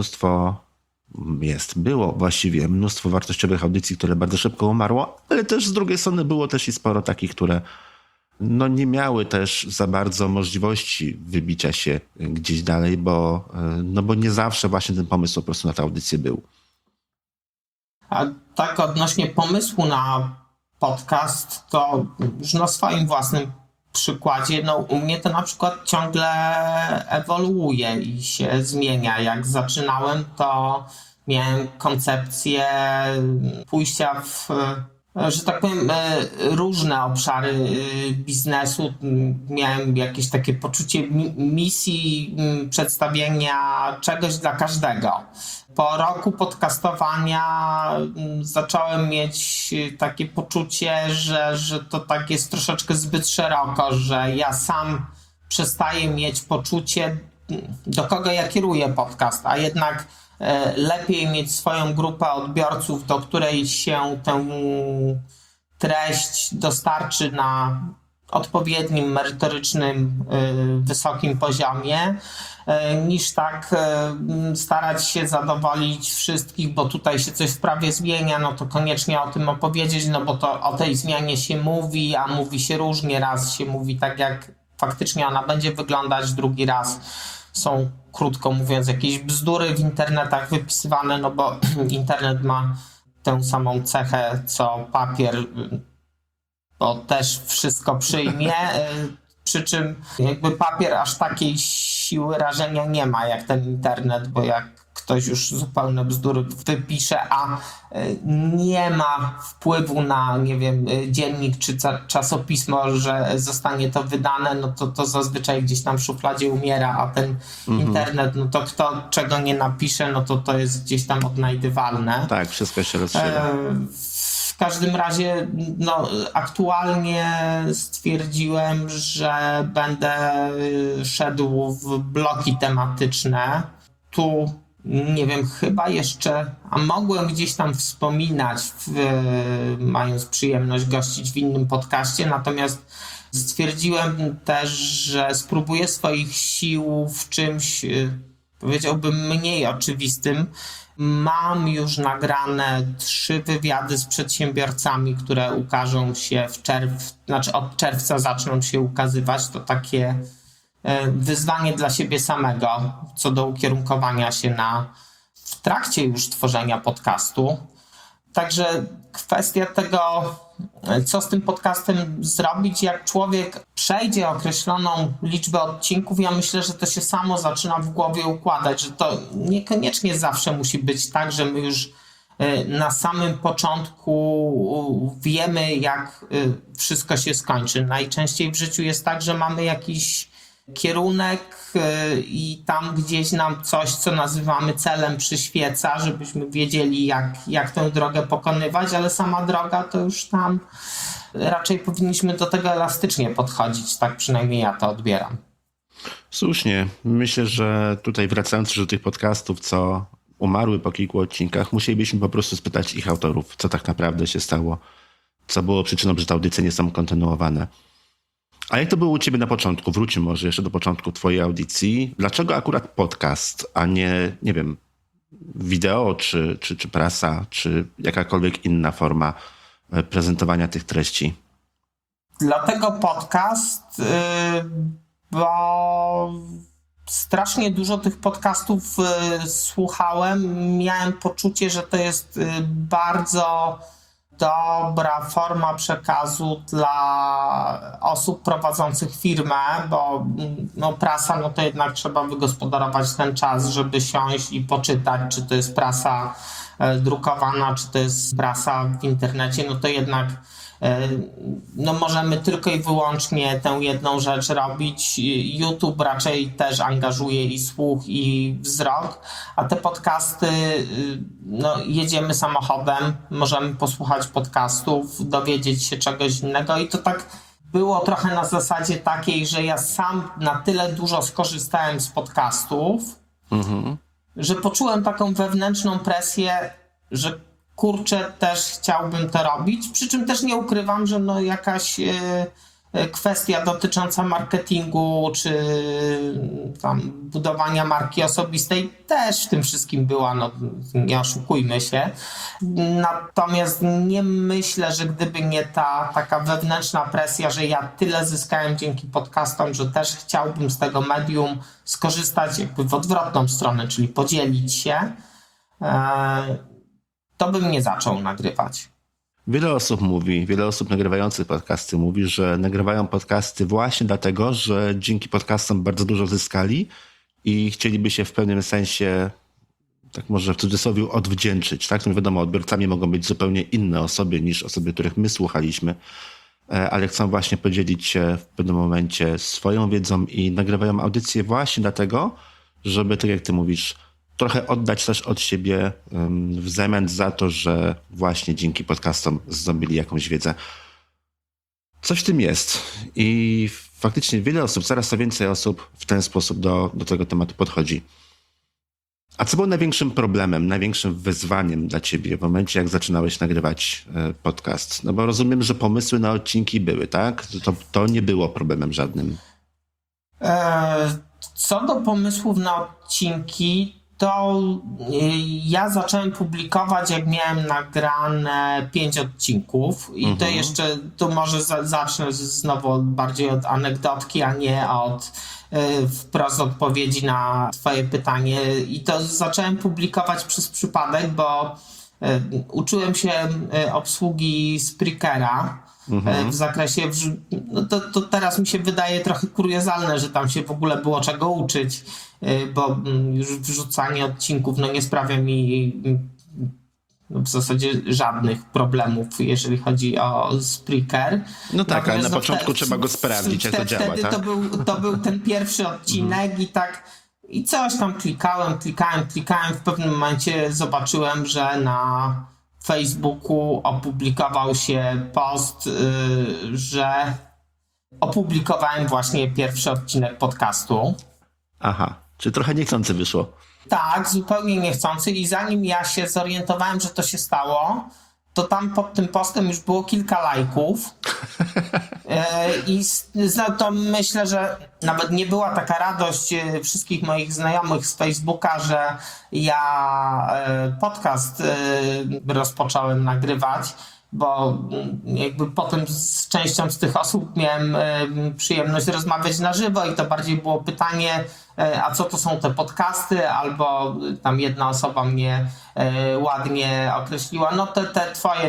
Speaker 3: było właściwie mnóstwo wartościowych audycji, które bardzo szybko umarło, ale też z drugiej strony było też i sporo takich, które nie miały też za bardzo możliwości wybicia się gdzieś dalej, bo nie zawsze właśnie ten pomysł po prostu na tę audycję był.
Speaker 4: A tak odnośnie pomysłu na podcast, to już na swoim własnym przykładzie, no u mnie to na przykład ciągle ewoluuje i się zmienia. Jak zaczynałem, to miałem koncepcję pójścia w, że tak powiem, różne obszary biznesu. Miałem jakieś takie poczucie misji, przedstawienia czegoś dla każdego. Po roku podcastowania zacząłem mieć takie poczucie, że to tak jest troszeczkę zbyt szeroko, że ja sam przestaję mieć poczucie, do kogo ja kieruję podcast, a jednak lepiej mieć swoją grupę odbiorców, do której się tę treść dostarczy na odpowiednim, merytorycznym, wysokim poziomie, niż tak starać się zadowolić wszystkich, bo tutaj się coś w prawie zmienia, no to koniecznie o tym opowiedzieć, no bo to o tej zmianie się mówi, a mówi się różnie, raz się mówi tak, jak faktycznie ona będzie wyglądać, drugi raz są, krótko mówiąc, jakieś bzdury w internetach wypisywane, no bo internet ma tę samą cechę co papier, bo też wszystko przyjmie, przy czym jakby papier aż takiej siły rażenia nie ma jak ten internet, bo jak ktoś już zupełne bzdury wypisze, a nie ma wpływu na, nie wiem, dziennik czy czasopismo, że zostanie to wydane, no to zazwyczaj gdzieś tam w szufladzie umiera, a ten internet, no to kto czego nie napisze, no to jest gdzieś tam odnajdywalne.
Speaker 3: Tak, wszystko się rozszerza.
Speaker 4: W każdym razie, no, aktualnie stwierdziłem, że będę szedł w bloki tematyczne. Tu, nie wiem, chyba jeszcze, a mogłem gdzieś tam wspominać, mając przyjemność gościć w innym podcaście, natomiast stwierdziłem też, że spróbuję swoich sił w czymś, powiedziałbym, mniej oczywistym. Mam już nagrane 3 wywiady z przedsiębiorcami, które ukażą się od czerwca zaczną się ukazywać. To takie wyzwanie dla siebie samego, co do ukierunkowania się w trakcie już tworzenia podcastu. Także kwestia tego, co z tym podcastem zrobić, jak człowiek przejdzie określoną liczbę odcinków, ja myślę, że to się samo zaczyna w głowie układać, że to niekoniecznie zawsze musi być tak, że my już na samym początku wiemy, jak wszystko się skończy. Najczęściej w życiu jest tak, że mamy jakiś kierunek i tam gdzieś nam coś, co nazywamy celem, przyświeca, żebyśmy wiedzieli, jak tę drogę pokonywać, ale sama droga to już tam raczej powinniśmy do tego elastycznie podchodzić, tak przynajmniej ja to odbieram.
Speaker 3: Słusznie. Myślę, że tutaj wracając już do tych podcastów, co umarły po kilku odcinkach, musielibyśmy po prostu spytać ich autorów, co tak naprawdę się stało, co było przyczyną, że te audycje nie są kontynuowane. A jak to było u ciebie na początku? Wróćmy może jeszcze do początku twojej audycji. Dlaczego akurat podcast, a nie wiem, wideo, czy prasa, czy jakakolwiek inna forma prezentowania tych treści?
Speaker 4: Dlatego podcast, bo strasznie dużo tych podcastów słuchałem. Miałem poczucie, że to jest bardzo dobra forma przekazu dla osób prowadzących firmę, bo prasa, no to jednak trzeba wygospodarować ten czas, żeby siąść i poczytać, czy to jest prasa drukowana, czy to jest prasa w internecie, no to jednak możemy tylko i wyłącznie tę jedną rzecz robić. YouTube raczej też angażuje i słuch, i wzrok, a te podcasty, jedziemy samochodem, możemy posłuchać podcastów, dowiedzieć się czegoś innego i to tak było trochę na zasadzie takiej, że ja sam na tyle dużo skorzystałem z podcastów, że poczułem taką wewnętrzną presję, że kurczę, też chciałbym to robić, przy czym też nie ukrywam, że jakaś kwestia dotycząca marketingu czy tam budowania marki osobistej też w tym wszystkim była, nie oszukujmy się. Natomiast nie myślę, że gdyby nie ta taka wewnętrzna presja, że ja tyle zyskałem dzięki podcastom, że też chciałbym z tego medium skorzystać jakby w odwrotną stronę, czyli podzielić się, to bym nie zaczął nagrywać.
Speaker 3: Wiele osób nagrywających podcasty mówi, że nagrywają podcasty właśnie dlatego, że dzięki podcastom bardzo dużo zyskali i chcieliby się w pewnym sensie, tak może w cudzysłowie, odwdzięczyć. Tak? No wiadomo, odbiorcami mogą być zupełnie inne osoby niż osoby, których my słuchaliśmy, ale chcą właśnie podzielić się w pewnym momencie swoją wiedzą i nagrywają audycje właśnie dlatego, żeby, tak jak ty mówisz, trochę oddać też od siebie w zamian za to, że właśnie dzięki podcastom zdobyli jakąś wiedzę. Coś w tym jest i faktycznie wiele osób, coraz to więcej osób w ten sposób do tego tematu podchodzi. A co było największym problemem, największym wyzwaniem dla ciebie w momencie, jak zaczynałeś nagrywać podcast? No bo rozumiem, że pomysły na odcinki były, tak? To nie było problemem żadnym.
Speaker 4: Co do pomysłów na odcinki, to ja zacząłem publikować, jak miałem nagrane 5 odcinków i to jeszcze, tu może zacznę znowu bardziej od anegdotki, a nie od wprost odpowiedzi na twoje pytanie. I to zacząłem publikować przez przypadek, bo uczyłem się obsługi Spreakera w zakresie, no to teraz mi się wydaje trochę kuriozalne, że tam się w ogóle było czego uczyć, bo już wrzucanie odcinków nie sprawia mi w zasadzie żadnych problemów, jeżeli chodzi o Spreaker.
Speaker 3: No tak, ale na początku trzeba go sprawdzić, jak to działa,
Speaker 4: wtedy
Speaker 3: tak?
Speaker 4: To był ten pierwszy odcinek i coś tam klikałem. W pewnym momencie zobaczyłem, że na Facebooku opublikował się post, że opublikowałem właśnie pierwszy odcinek podcastu.
Speaker 3: Aha, czy trochę niechcący wyszło?
Speaker 4: Tak, zupełnie niechcący i zanim ja się zorientowałem, że to się stało, to tam pod tym postem już było kilka lajków i to myślę, że nawet nie była taka radość wszystkich moich znajomych z Facebooka, że ja podcast rozpocząłem nagrywać, bo jakby potem z częścią z tych osób miałem przyjemność rozmawiać na żywo i to bardziej było pytanie, a co to są te podcasty, albo tam jedna osoba mnie ładnie określiła, no te twoje,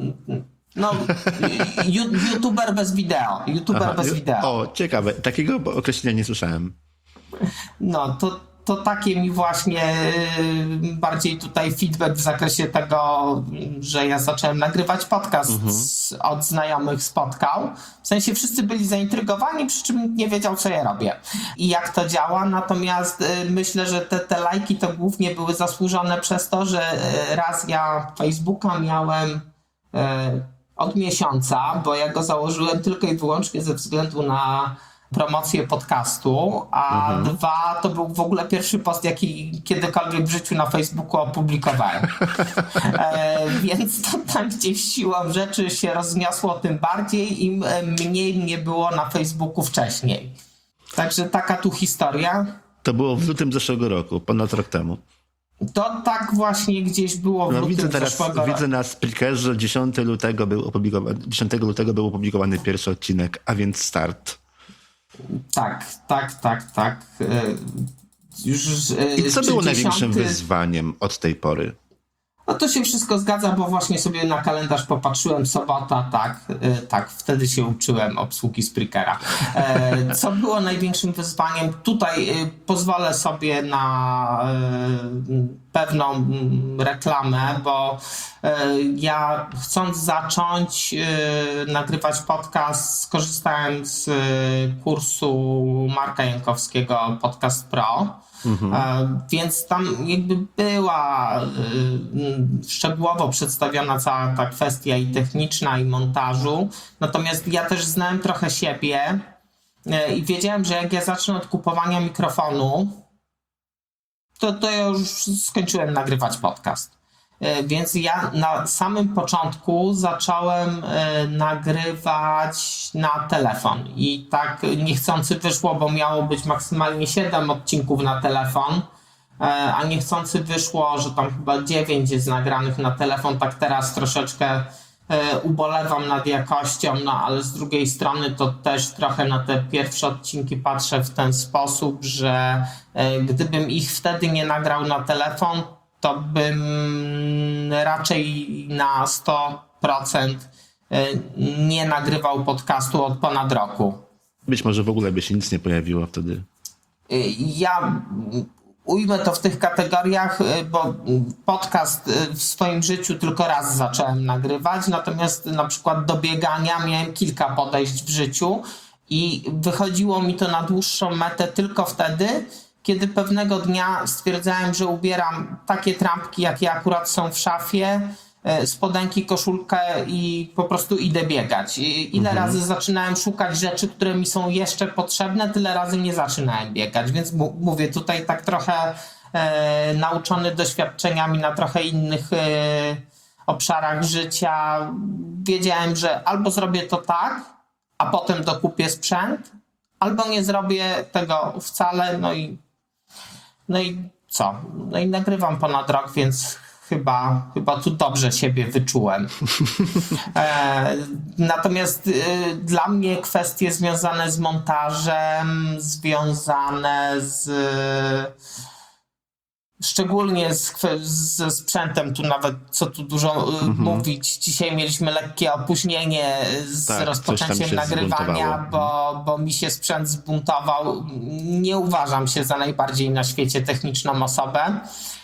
Speaker 4: YouTuber bez wideo.
Speaker 3: O, ciekawe, takiego określenia nie słyszałem.
Speaker 4: No, to takie mi właśnie bardziej tutaj feedback w zakresie tego, że ja zacząłem nagrywać podcast od znajomych spotkał. W sensie wszyscy byli zaintrygowani, przy czym nikt nie wiedział, co ja robię i jak to działa. Natomiast myślę, że te lajki to głównie były zasłużone przez to, że raz ja Facebooka miałem od miesiąca, bo ja go założyłem tylko i wyłącznie ze względu na promocję podcastu, a 2 to był w ogóle pierwszy post, jaki kiedykolwiek w życiu na Facebooku opublikowałem. Więc to tam gdzieś siłą rzeczy się rozniosło tym bardziej, im mniej mnie było na Facebooku wcześniej. Także taka tu historia.
Speaker 3: To było w lutym zeszłego roku, ponad rok temu.
Speaker 4: To tak właśnie gdzieś było w lutym zeszłego roku.
Speaker 3: Widzę na Spreakerze, 10 lutego był opublikowany pierwszy odcinek, a więc start.
Speaker 4: Tak.
Speaker 3: I co było największym wyzwaniem od tej pory?
Speaker 4: No to się wszystko zgadza, bo właśnie sobie na kalendarz popatrzyłem, sobota, tak, wtedy się uczyłem obsługi Spreakera. Co było największym wyzwaniem? Tutaj pozwolę sobie na pewną reklamę, bo ja chcąc zacząć nagrywać podcast, skorzystałem z kursu Marka Jankowskiego Podcast Pro. Więc tam jakby była szczegółowo przedstawiona cała ta kwestia i techniczna, i montażu. Natomiast ja też znałem trochę siebie i wiedziałem, że jak ja zacznę od kupowania mikrofonu, to ja już skończyłem nagrywać podcast. Więc ja na samym początku zacząłem nagrywać na telefon i tak niechcący wyszło, bo miało być maksymalnie 7 odcinków na telefon, a niechcący wyszło, że tam chyba 9 jest nagranych na telefon. Tak teraz troszeczkę ubolewam nad jakością, no ale z drugiej strony to też trochę na te pierwsze odcinki patrzę w ten sposób, że gdybym ich wtedy nie nagrał na telefon, to bym raczej na nie nagrywał podcastu od ponad roku.
Speaker 3: Być może w ogóle by się nic nie pojawiło wtedy.
Speaker 4: Ja ujmę to w tych kategoriach, bo podcast w swoim życiu tylko raz zacząłem nagrywać, natomiast na przykład do biegania miałem kilka podejść w życiu i wychodziło mi to na dłuższą metę tylko wtedy, kiedy pewnego dnia stwierdzałem, że ubieram takie trampki, jakie akurat są w szafie, spodenki, koszulkę i po prostu idę biegać. Ile razy zaczynałem szukać rzeczy, które mi są jeszcze potrzebne, tyle razy nie zaczynałem biegać, więc mówię tutaj tak trochę nauczony doświadczeniami na trochę innych obszarach życia. Wiedziałem, że albo zrobię to tak, a potem dokupię sprzęt, albo nie zrobię tego wcale, no i co? No i nagrywam ponad rok, więc chyba tu dobrze siebie wyczułem. Natomiast dla mnie kwestie związane z montażem, szczególnie ze sprzętem, tu nawet co tu dużo mówić, dzisiaj mieliśmy lekkie opóźnienie z rozpoczęciem nagrywania, bo mi się sprzęt zbuntował. Nie uważam się za najbardziej na świecie techniczną osobę.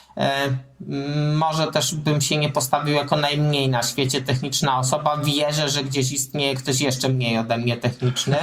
Speaker 4: Może też bym się nie postawił jako najmniej na świecie techniczna osoba. Wierzę, że gdzieś istnieje ktoś jeszcze mniej ode mnie techniczny.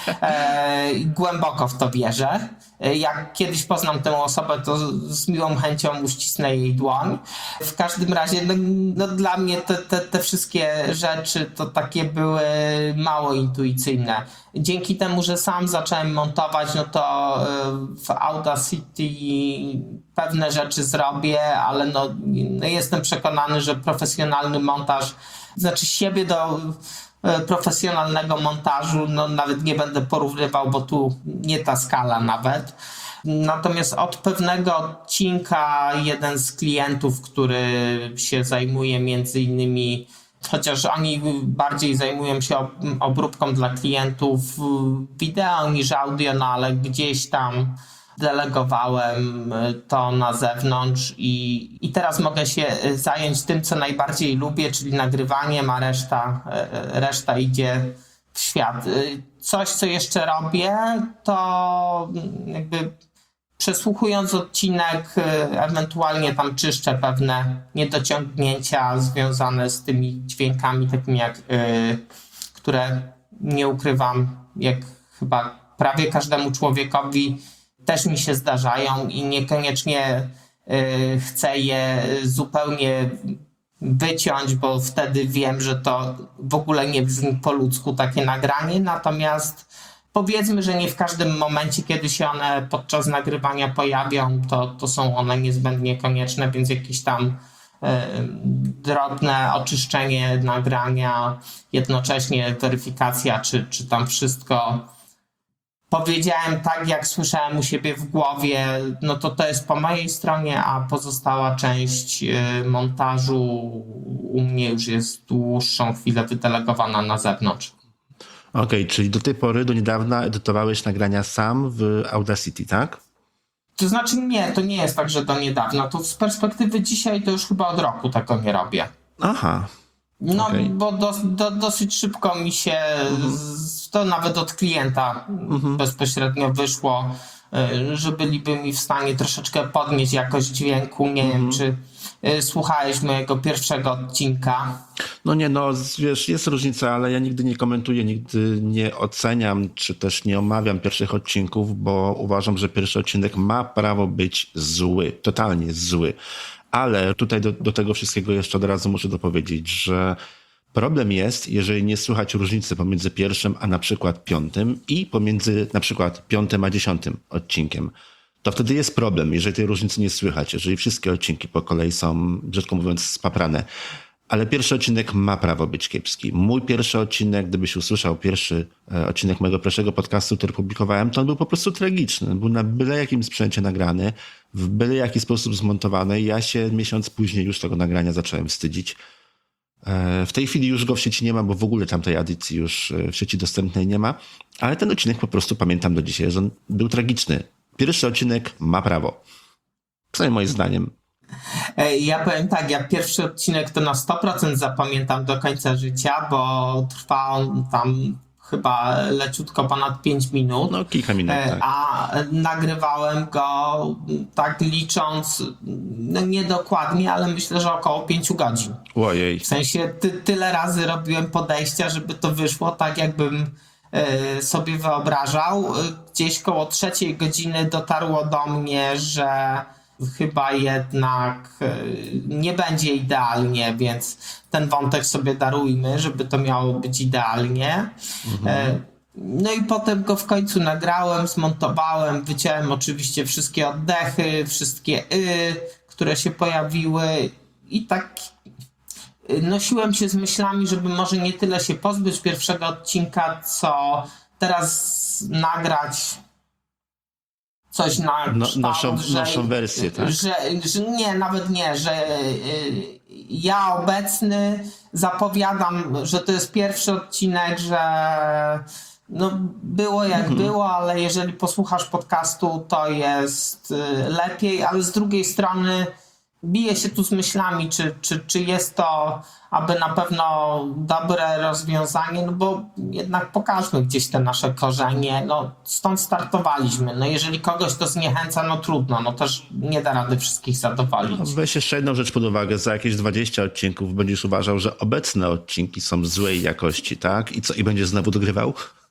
Speaker 4: Głęboko w to wierzę. Jak kiedyś poznam tę osobę, to z miłą chęcią uścisnę jej dłoń. W każdym razie no dla mnie te wszystkie rzeczy to takie były mało intuicyjne. Dzięki temu, że sam zacząłem montować, no to w Audacity pewne rzeczy zrobię, ale no jestem przekonany, że profesjonalny montaż, znaczy siebie do profesjonalnego montażu, no nawet nie będę porównywał, bo tu nie ta skala nawet. Natomiast od pewnego odcinka jeden z klientów, który się zajmuje między innymi, chociaż oni bardziej zajmują się obróbką dla klientów wideo niż audio, no ale gdzieś tam delegowałem to na zewnątrz i teraz mogę się zająć tym, co najbardziej lubię, czyli nagrywaniem, a reszta idzie w świat. Coś, co jeszcze robię, to jakby przesłuchując odcinek, ewentualnie tam czyszczę pewne niedociągnięcia związane z tymi dźwiękami, takimi jak, które nie ukrywam, jak chyba prawie każdemu człowiekowi też mi się zdarzają i niekoniecznie chcę je zupełnie wyciąć, bo wtedy wiem, że to w ogóle nie brzmi po ludzku takie nagranie, natomiast powiedzmy, że nie w każdym momencie, kiedy się one podczas nagrywania pojawią, to są one niezbędnie konieczne, więc jakieś tam drobne oczyszczenie nagrania, jednocześnie weryfikacja, czy tam wszystko powiedziałem tak, jak słyszałem u siebie w głowie, no to jest po mojej stronie, a pozostała część montażu u mnie już jest dłuższą chwilę wydelegowana na zewnątrz.
Speaker 3: Okej, czyli do tej pory, do niedawna edytowałeś nagrania sam w Audacity, tak?
Speaker 4: To znaczy nie, to nie jest tak, że do niedawna. To z perspektywy dzisiaj to już chyba od roku tego nie robię.
Speaker 3: Aha.
Speaker 4: No, bo dosyć szybko mi się, to nawet od klienta bezpośrednio wyszło, że byliby mi w stanie troszeczkę podnieść jakość dźwięku. Nie wiem, czy słuchałeś mojego pierwszego odcinka.
Speaker 3: No nie, no wiesz, jest różnica, ale ja nigdy nie komentuję, nigdy nie oceniam, czy też nie omawiam pierwszych odcinków, bo uważam, że pierwszy odcinek ma prawo być zły, totalnie zły. Ale tutaj do tego wszystkiego jeszcze od razu muszę dopowiedzieć, że problem jest, jeżeli nie słychać różnicy pomiędzy pierwszym a na przykład piątym i pomiędzy na przykład piątym a 10 odcinkiem. To wtedy jest problem, jeżeli tej różnicy nie słychać, jeżeli wszystkie odcinki po kolei są, brzydko mówiąc, spaprane. Ale pierwszy odcinek ma prawo być kiepski. Mój pierwszy odcinek, gdybyś usłyszał pierwszy odcinek mojego pierwszego podcastu, który publikowałem, to on był po prostu tragiczny. Był na byle jakim sprzęcie nagrany, w byle jaki sposób zmontowany. Ja się miesiąc później już tego nagrania zacząłem wstydzić. W tej chwili już go w sieci nie ma, bo w ogóle tamtej edycji już w sieci dostępnej nie ma. Ale ten odcinek po prostu pamiętam do dzisiaj, że on był tragiczny. Pierwszy odcinek ma prawo. Przynajmniej moim zdaniem.
Speaker 4: Ja powiem tak, ja pierwszy odcinek to na 100% zapamiętam do końca życia, bo trwa on tam chyba leciutko ponad 5 minut.
Speaker 3: No, kilka minut, tak.
Speaker 4: A nagrywałem go tak licząc, no niedokładnie, ale myślę, że około 5 godzin.
Speaker 3: Ojej.
Speaker 4: W sensie tyle razy robiłem podejścia, żeby to wyszło tak, jakbym sobie wyobrażał. Gdzieś koło 3 godziny dotarło do mnie, że chyba jednak nie będzie idealnie, więc ten wątek sobie darujmy, żeby to miało być idealnie. No i potem go w końcu nagrałem, zmontowałem, wyciąłem oczywiście wszystkie oddechy, wszystkie które się pojawiły i tak nosiłem się z myślami, żeby może nie tyle się pozbyć pierwszego odcinka, co teraz nagrać coś na kształt,
Speaker 3: nowszą wersję, tak?
Speaker 4: Że nie, nawet nie, że ja obecny zapowiadam, że to jest pierwszy odcinek, że no było jak było, ale jeżeli posłuchasz podcastu, to jest lepiej, ale z drugiej strony biję się tu z myślami, czy jest to aby na pewno dobre rozwiązanie, no bo jednak pokażmy gdzieś te nasze korzenie, no stąd startowaliśmy, no jeżeli kogoś to zniechęca, no trudno, no też nie da rady wszystkich zadowolić.
Speaker 3: Weź jeszcze jedną rzecz pod uwagę, za jakieś 20 odcinków będziesz uważał, że obecne odcinki są złej jakości, tak? I co, i będziesz znowu dogrywał?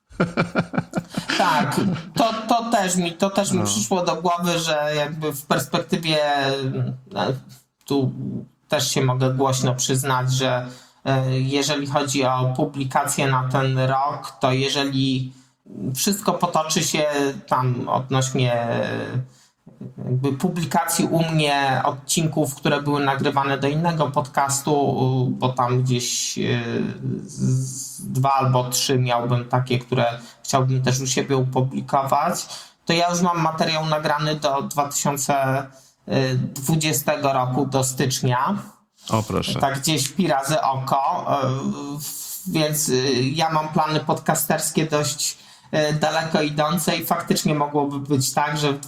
Speaker 4: Tak, to też mi przyszło do głowy, że jakby w perspektywie tu też się mogę głośno przyznać, że jeżeli chodzi o publikację na ten rok, to jeżeli wszystko potoczy się tam odnośnie jakby publikacji u mnie odcinków, które były nagrywane do innego podcastu, bo tam gdzieś 2 albo 3 miałbym takie, które chciałbym też u siebie opublikować, to ja już mam materiał nagrany do 2020 roku, do stycznia.
Speaker 3: O proszę.
Speaker 4: Tak gdzieś w pi razy oko, więc ja mam plany podcasterskie dość daleko idące i faktycznie mogłoby być tak, że w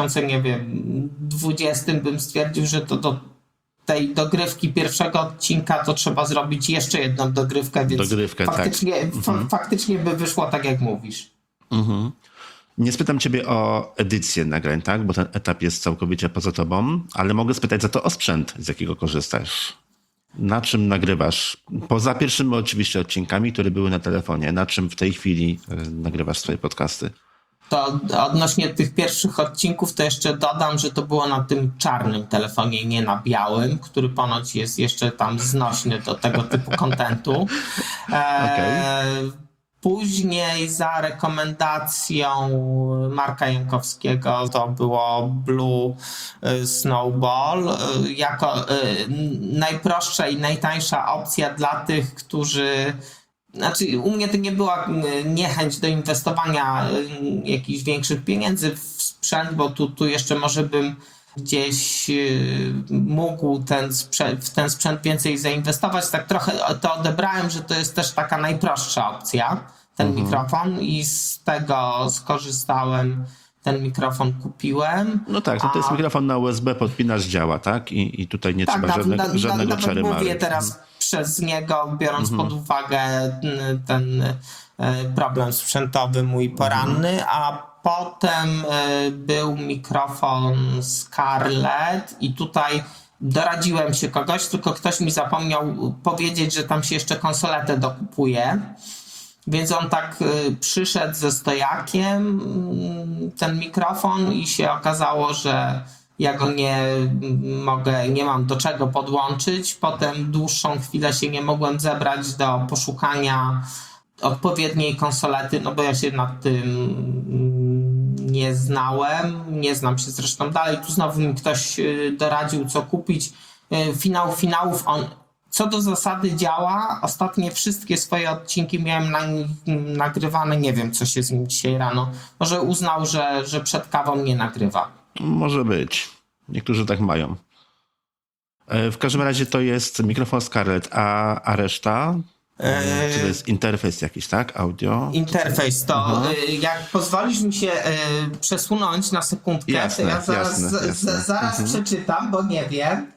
Speaker 4: 2020 bym stwierdził, że to do tej dogrywki pierwszego odcinka to trzeba zrobić jeszcze jedną dogrywkę, więc faktycznie by wyszło tak, jak mówisz.
Speaker 3: Nie spytam ciebie o edycję nagrań, tak? Bo ten etap jest całkowicie poza tobą, ale mogę spytać za to o sprzęt, z jakiego korzystasz. Na czym nagrywasz? Poza pierwszymi oczywiście odcinkami, które były na telefonie. Na czym w tej chwili nagrywasz swoje podcasty?
Speaker 4: To odnośnie tych pierwszych odcinków to jeszcze dodam, że to było na tym czarnym telefonie, nie na białym, który ponoć jest jeszcze tam znośny do tego typu kontentu. Później za rekomendacją Marka Jankowskiego to było Blue Snowball jako najprostsza i najtańsza opcja dla tych, którzy... Znaczy u mnie to nie była niechęć do inwestowania jakichś większych pieniędzy w sprzęt, bo tu jeszcze może bym gdzieś mógł w ten sprzęt więcej zainwestować. Tak trochę to odebrałem, że to jest też taka najprostsza opcja, ten mikrofon, i z tego skorzystałem. Ten mikrofon kupiłem.
Speaker 3: No tak, to jest mikrofon na USB, podpinasz, działa, tak? I tutaj nie trzeba żadnego czary-mary.
Speaker 4: Mówię teraz przez niego, biorąc pod uwagę ten problem sprzętowy mój poranny, a potem był mikrofon Scarlett i tutaj doradziłem się kogoś, tylko ktoś mi zapomniał powiedzieć, że tam się jeszcze konsoletę dokupuje. Więc on tak przyszedł ze stojakiem, ten mikrofon, i się okazało, że ja go nie mam do czego podłączyć. Potem dłuższą chwilę się nie mogłem zebrać do poszukania odpowiedniej konsolety, no bo ja się nad tym nie znałem, nie znam się zresztą dalej. Tu znowu mi ktoś doradził, co kupić. Finał finałów, on co do zasady działa. Ostatnie wszystkie swoje odcinki miałem nagrywane. Nie wiem, co się z nim dzisiaj rano. Może uznał, że przed kawą nie nagrywa.
Speaker 3: Może być. Niektórzy tak mają. W każdym razie to jest mikrofon Scarlett, a reszta? Czy to jest interfejs jakiś, tak? Audio?
Speaker 4: Interfejs to, jak pozwolisz mi się przesunąć na sekundkę,
Speaker 3: Jasne,
Speaker 4: to ja zaraz,
Speaker 3: jasne.
Speaker 4: zaraz przeczytam, bo nie wiem.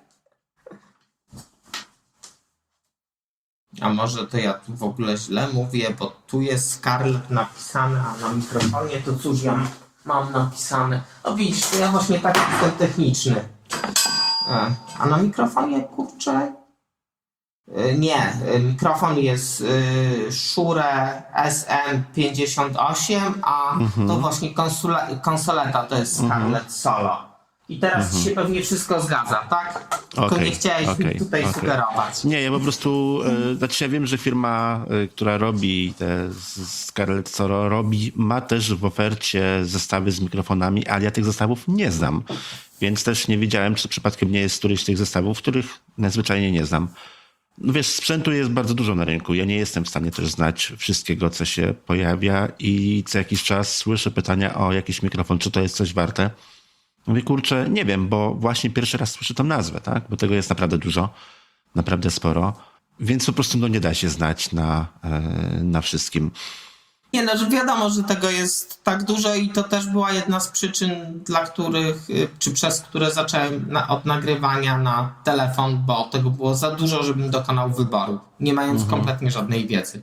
Speaker 4: A może to ja tu w ogóle źle mówię, bo tu jest Scarlett napisane, a na mikrofonie to cóż ja mam napisane. O widzisz, to ja właśnie taki jestem techniczny. A na mikrofonie, kurczę... Nie, mikrofon jest Shure SM58, a to właśnie konsoleta to jest Scarlett Solo. I teraz ci się pewnie wszystko zgadza, tak? Tylko nie chciałeś mi tutaj sugerować.
Speaker 3: Nie, ja po prostu, znaczy ja wiem, że firma, która robi te Scarlett Solo, ma też w ofercie zestawy z mikrofonami, ale ja tych zestawów nie znam. Więc też nie wiedziałem, czy to przypadkiem nie jest któryś z tych zestawów, których najzwyczajniej nie znam. No wiesz, sprzętu jest bardzo dużo na rynku. Ja nie jestem w stanie też znać wszystkiego, co się pojawia i co jakiś czas słyszę pytania o jakiś mikrofon, czy to jest coś warte. Mówię, kurczę, nie wiem, bo właśnie pierwszy raz słyszę tą nazwę, tak? Bo tego jest naprawdę dużo, naprawdę sporo. Więc po prostu nie da się znać na wszystkim.
Speaker 4: Nie no, że wiadomo, że tego jest tak dużo i to też była jedna z przyczyn, dla których, czy przez które zacząłem od nagrywania na telefon, bo tego było za dużo, żebym dokonał wyboru, nie mając kompletnie żadnej wiedzy.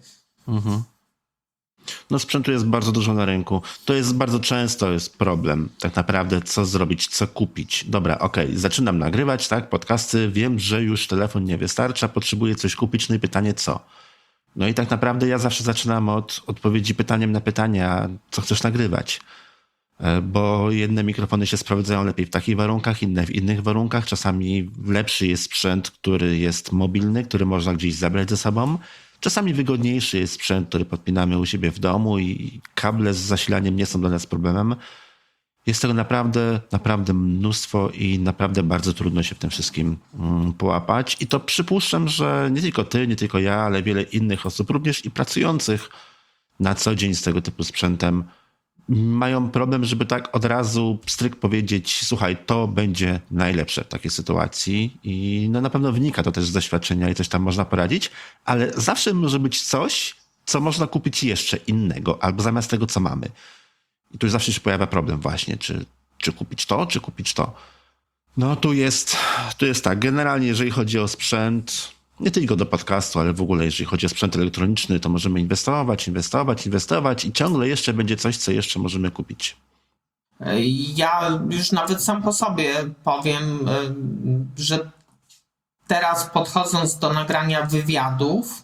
Speaker 3: No sprzętu jest bardzo dużo na rynku. To jest bardzo często jest problem, tak naprawdę, co zrobić, co kupić. Dobra, okej, zaczynam nagrywać, tak, podcasty, wiem, że już telefon nie wystarcza, potrzebuję coś kupić, no i pytanie co? No i tak naprawdę ja zawsze zaczynam od odpowiedzi pytaniem na pytania, co chcesz nagrywać. Bo jedne mikrofony się sprawdzają lepiej w takich warunkach, inne w innych warunkach. Czasami lepszy jest sprzęt, który jest mobilny, który można gdzieś zabrać ze sobą. Czasami wygodniejszy jest sprzęt, który podpinamy u siebie w domu i kable z zasilaniem nie są dla nas problemem. Jest tego naprawdę mnóstwo i naprawdę bardzo trudno się w tym wszystkim połapać. I to przypuszczam, że nie tylko ty, nie tylko ja, ale wiele innych osób, również i pracujących na co dzień z tego typu sprzętem, mają problem, żeby tak od razu pstryk powiedzieć, słuchaj, to będzie najlepsze w takiej sytuacji. I no na pewno wynika to też z doświadczenia i coś tam można poradzić, ale zawsze może być coś, co można kupić jeszcze innego, albo zamiast tego, co mamy. I tu zawsze się pojawia problem właśnie, czy kupić to, czy kupić to. No tu jest tak, generalnie jeżeli chodzi o sprzęt, nie tylko do podcastu, ale w ogóle jeżeli chodzi o sprzęt elektroniczny, to możemy inwestować i ciągle jeszcze będzie coś, co jeszcze możemy kupić.
Speaker 4: Ja już nawet sam po sobie powiem, że teraz podchodząc do nagrania wywiadów,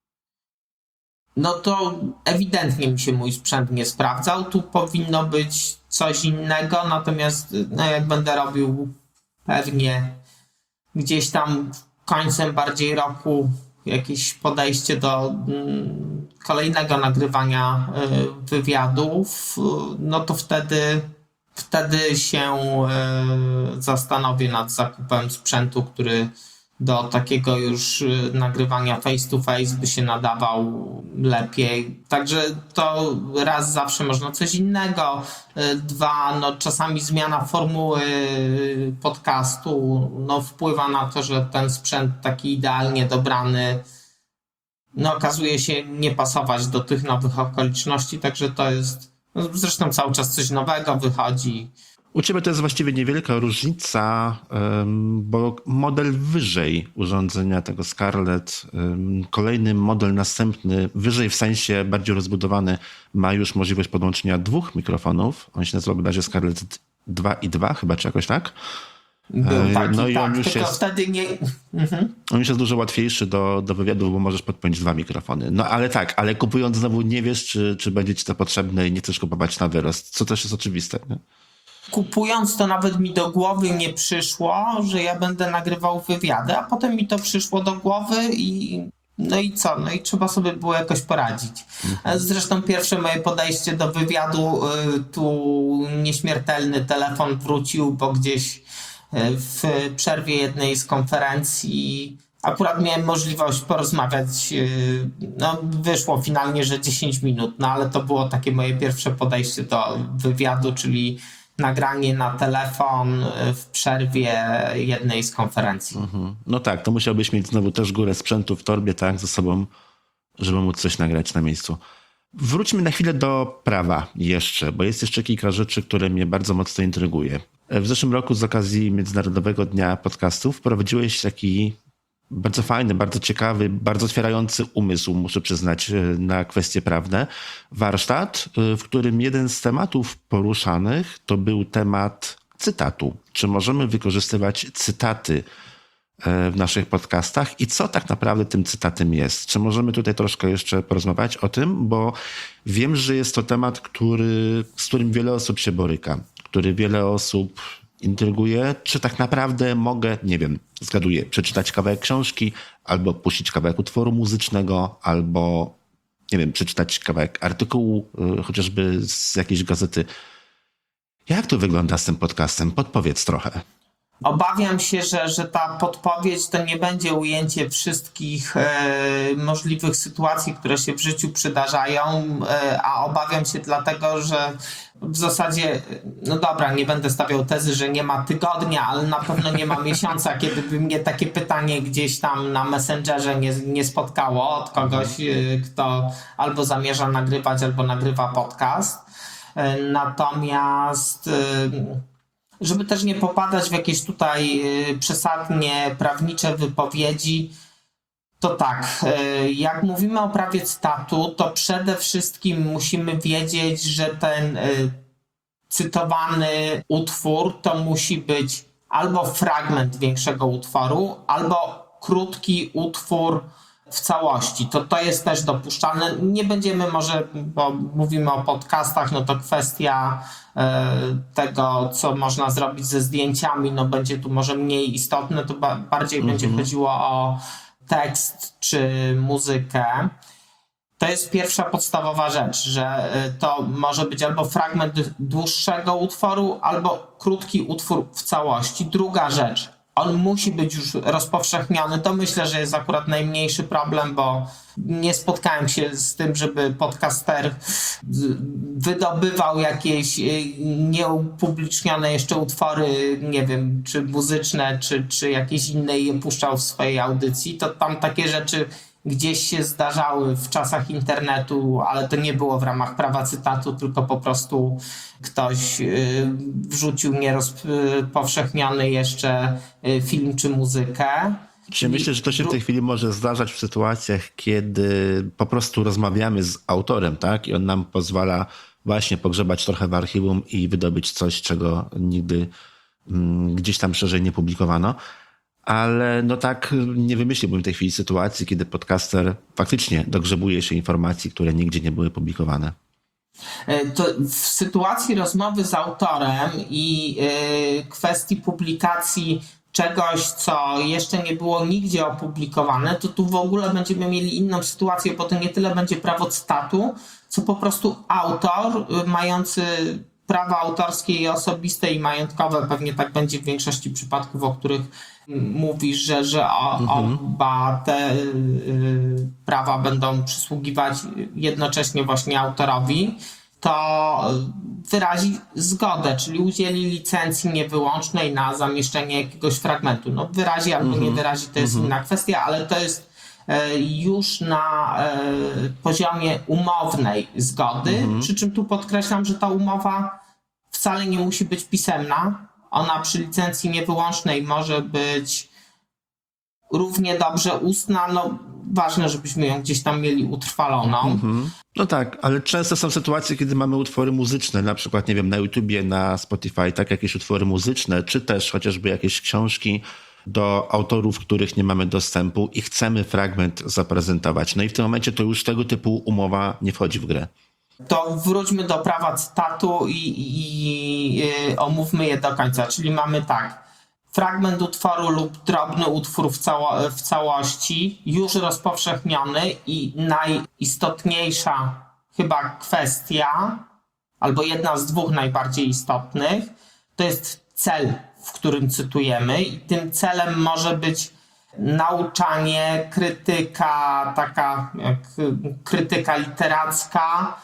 Speaker 4: no to ewidentnie mi się mój sprzęt nie sprawdzał. Tu powinno być coś innego, natomiast no jak będę robił pewnie gdzieś tam końcem bardziej roku jakieś podejście do kolejnego nagrywania wywiadów, no to wtedy się zastanowię nad zakupem sprzętu, który do takiego już nagrywania face to face by się nadawał lepiej. Także to raz zawsze można coś innego. Dwa, no czasami zmiana formuły podcastu no wpływa na to, że ten sprzęt taki idealnie dobrany no okazuje się nie pasować do tych nowych okoliczności, także to jest, no zresztą cały czas coś nowego wychodzi.
Speaker 3: U ciebie to jest właściwie niewielka różnica, bo model wyżej urządzenia tego Scarlett, kolejny model następny, wyżej w sensie bardziej rozbudowany, ma już możliwość podłączenia 2 mikrofonów. On się nazywa bodajże Scarlett 2.2 chyba, czy jakoś tak?
Speaker 4: Był taki,
Speaker 3: no i
Speaker 4: tak,
Speaker 3: on już
Speaker 4: tylko
Speaker 3: jest,
Speaker 4: wtedy nie...
Speaker 3: on już jest dużo łatwiejszy do wywiadów, bo możesz podpiąć 2 mikrofony. No ale tak, ale kupując znowu nie wiesz, czy będzie ci to potrzebne i nie chcesz kupować na wyrost, co też jest oczywiste. Nie?
Speaker 4: Kupując to nawet mi do głowy nie przyszło, że ja będę nagrywał wywiady, a potem mi to przyszło do głowy i no i co? No i trzeba sobie było jakoś poradzić. Zresztą pierwsze moje podejście do wywiadu, tu nieśmiertelny telefon wrócił, bo gdzieś w przerwie jednej z konferencji akurat miałem możliwość porozmawiać, no wyszło finalnie, że 10 minut, no ale to było takie moje pierwsze podejście do wywiadu, czyli nagranie na telefon w przerwie jednej z konferencji.
Speaker 3: No tak, to musiałbyś mieć znowu też górę sprzętu w torbie, tak, ze sobą, żeby móc coś nagrać na miejscu. Wróćmy na chwilę do prawa jeszcze, bo jest jeszcze kilka rzeczy, które mnie bardzo mocno intryguje. W zeszłym roku z okazji Międzynarodowego Dnia Podcastów prowadziłeś taki bardzo fajny, bardzo ciekawy, bardzo otwierający umysł, muszę przyznać, na kwestie prawne. Warsztat, w którym jeden z tematów poruszanych to był temat cytatu. Czy możemy wykorzystywać cytaty w naszych podcastach i co tak naprawdę tym cytatem jest? Czy możemy tutaj troszkę jeszcze porozmawiać o tym? Bo wiem, że jest to temat, z którym wiele osób się boryka, który wiele osób intryguje, czy tak naprawdę mogę, nie wiem, zgaduję, przeczytać kawałek książki, albo puścić kawałek utworu muzycznego, albo, nie wiem, przeczytać kawałek artykułu, chociażby z jakiejś gazety. Jak to wygląda z tym podcastem? Podpowiedz trochę.
Speaker 4: Obawiam się, że ta podpowiedź to nie będzie ujęcie wszystkich możliwych sytuacji, które się w życiu przydarzają, a obawiam się dlatego, że w zasadzie, no dobra, nie będę stawiał tezy, że nie ma tygodnia, ale na pewno nie ma miesiąca, kiedy by mnie takie pytanie gdzieś tam na Messengerze nie spotkało od kogoś, kto albo zamierza nagrywać, albo nagrywa podcast. Natomiast żeby też nie popadać w jakieś tutaj przesadnie prawnicze wypowiedzi, to tak, jak mówimy o prawie cytatu, to przede wszystkim musimy wiedzieć, że ten cytowany utwór to musi być albo fragment większego utworu, albo krótki utwór w całości. To jest też dopuszczalne. Nie będziemy może, bo mówimy o podcastach, no to kwestia tego, co można zrobić ze zdjęciami, no będzie tu może mniej istotne, to bardziej będzie chodziło o tekst czy muzykę. To jest pierwsza podstawowa rzecz, że to może być albo fragment dłuższego utworu, albo krótki utwór w całości. Druga rzecz, on musi być już rozpowszechniony. To myślę, że jest akurat najmniejszy problem, bo nie spotkałem się z tym, żeby podcaster wydobywał jakieś nieupublicznione jeszcze utwory, nie wiem, czy muzyczne, czy jakieś inne i je puszczał w swojej audycji. To tam takie rzeczy gdzieś się zdarzały w czasach internetu, ale to nie było w ramach prawa cytatu, tylko po prostu ktoś wrzucił nierozpowszechniony jeszcze film czy muzykę.
Speaker 3: Czy myślę, że to się w tej chwili może zdarzać w sytuacjach, kiedy po prostu rozmawiamy z autorem, tak? I on nam pozwala właśnie pogrzebać trochę w archiwum i wydobyć coś, czego nigdy gdzieś tam szerzej nie publikowano. Ale no tak nie wymyśliłbym w tej chwili sytuacji, kiedy podcaster faktycznie dogrzebuje się informacji, które nigdzie nie były publikowane.
Speaker 4: To w sytuacji rozmowy z autorem i kwestii publikacji czegoś, co jeszcze nie było nigdzie opublikowane, to tu w ogóle będziemy mieli inną sytuację, bo to nie tyle będzie prawo cytatu, co po prostu autor mający prawa autorskie i osobiste i majątkowe, pewnie tak będzie w większości przypadków, o których mówisz, że oba te prawa będą przysługiwać jednocześnie właśnie autorowi, to wyrazi zgodę, czyli udzieli licencji niewyłącznej na zamieszczenie jakiegoś fragmentu. No wyrazi albo nie wyrazi, to jest inna kwestia, ale to jest już na poziomie umownej zgody, przy czym tu podkreślam, że ta umowa wcale nie musi być pisemna. Ona przy licencji niewyłącznej może być równie dobrze ustna, no ważne, żebyśmy ją gdzieś tam mieli utrwaloną.
Speaker 3: No tak, ale często są sytuacje, kiedy mamy utwory muzyczne, na przykład, nie wiem, na YouTubie, na Spotify, tak, jakieś utwory muzyczne, czy też chociażby jakieś książki do autorów, których nie mamy dostępu i chcemy fragment zaprezentować. No i w tym momencie to już tego typu umowa nie wchodzi w grę.
Speaker 4: To wróćmy do prawa cytatu i omówmy je do końca. Czyli mamy tak, fragment utworu lub drobny utwór w całości, już rozpowszechniony i najistotniejsza chyba kwestia, albo jedna z dwóch najbardziej istotnych, to jest cel, w którym cytujemy i tym celem może być nauczanie, krytyka, taka jak krytyka literacka,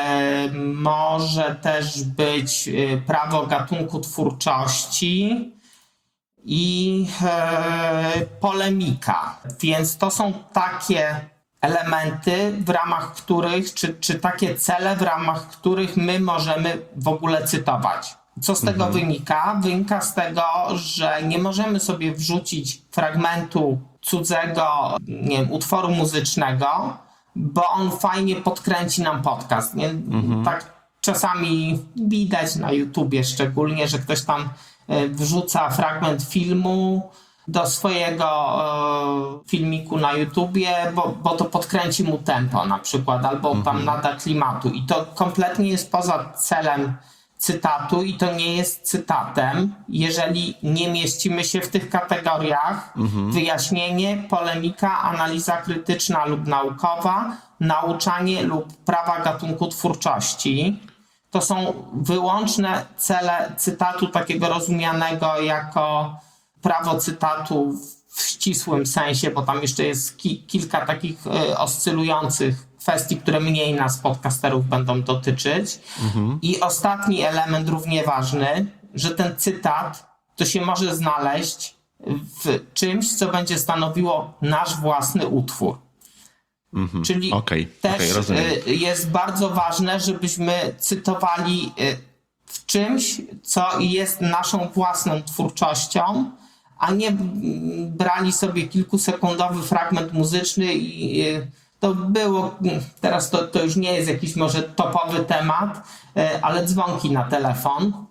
Speaker 4: może też być prawo gatunku twórczości i polemika. Więc to są takie elementy, w ramach których, czy takie cele, w ramach których my możemy w ogóle cytować. Co z tego wynika? Wynika z tego, że nie możemy sobie wrzucić fragmentu cudzego, nie wiem, utworu muzycznego, bo on fajnie podkręci nam podcast. Nie? Tak czasami widać na YouTubie szczególnie, że ktoś tam wrzuca fragment filmu do swojego filmiku na YouTubie, bo to podkręci mu tempo na przykład, albo tam nada klimatu. I to kompletnie jest poza celem cytatu i to nie jest cytatem, jeżeli nie mieścimy się w tych kategoriach. Wyjaśnienie, polemika, analiza krytyczna lub naukowa, nauczanie lub prawa gatunku twórczości. To są wyłączne cele cytatu takiego rozumianego jako prawo cytatu w ścisłym sensie, bo tam jeszcze jest kilka takich oscylujących kwestii, które mniej nas podcasterów będą dotyczyć. I ostatni element równie ważny, że ten cytat to się może znaleźć w czymś, co będzie stanowiło nasz własny utwór. Czyli też jest bardzo ważne, żebyśmy cytowali w czymś, co jest naszą własną twórczością, a nie brali sobie kilkusekundowy fragment muzyczny i to było, teraz to już nie jest jakiś może topowy temat, ale dzwonki na telefon.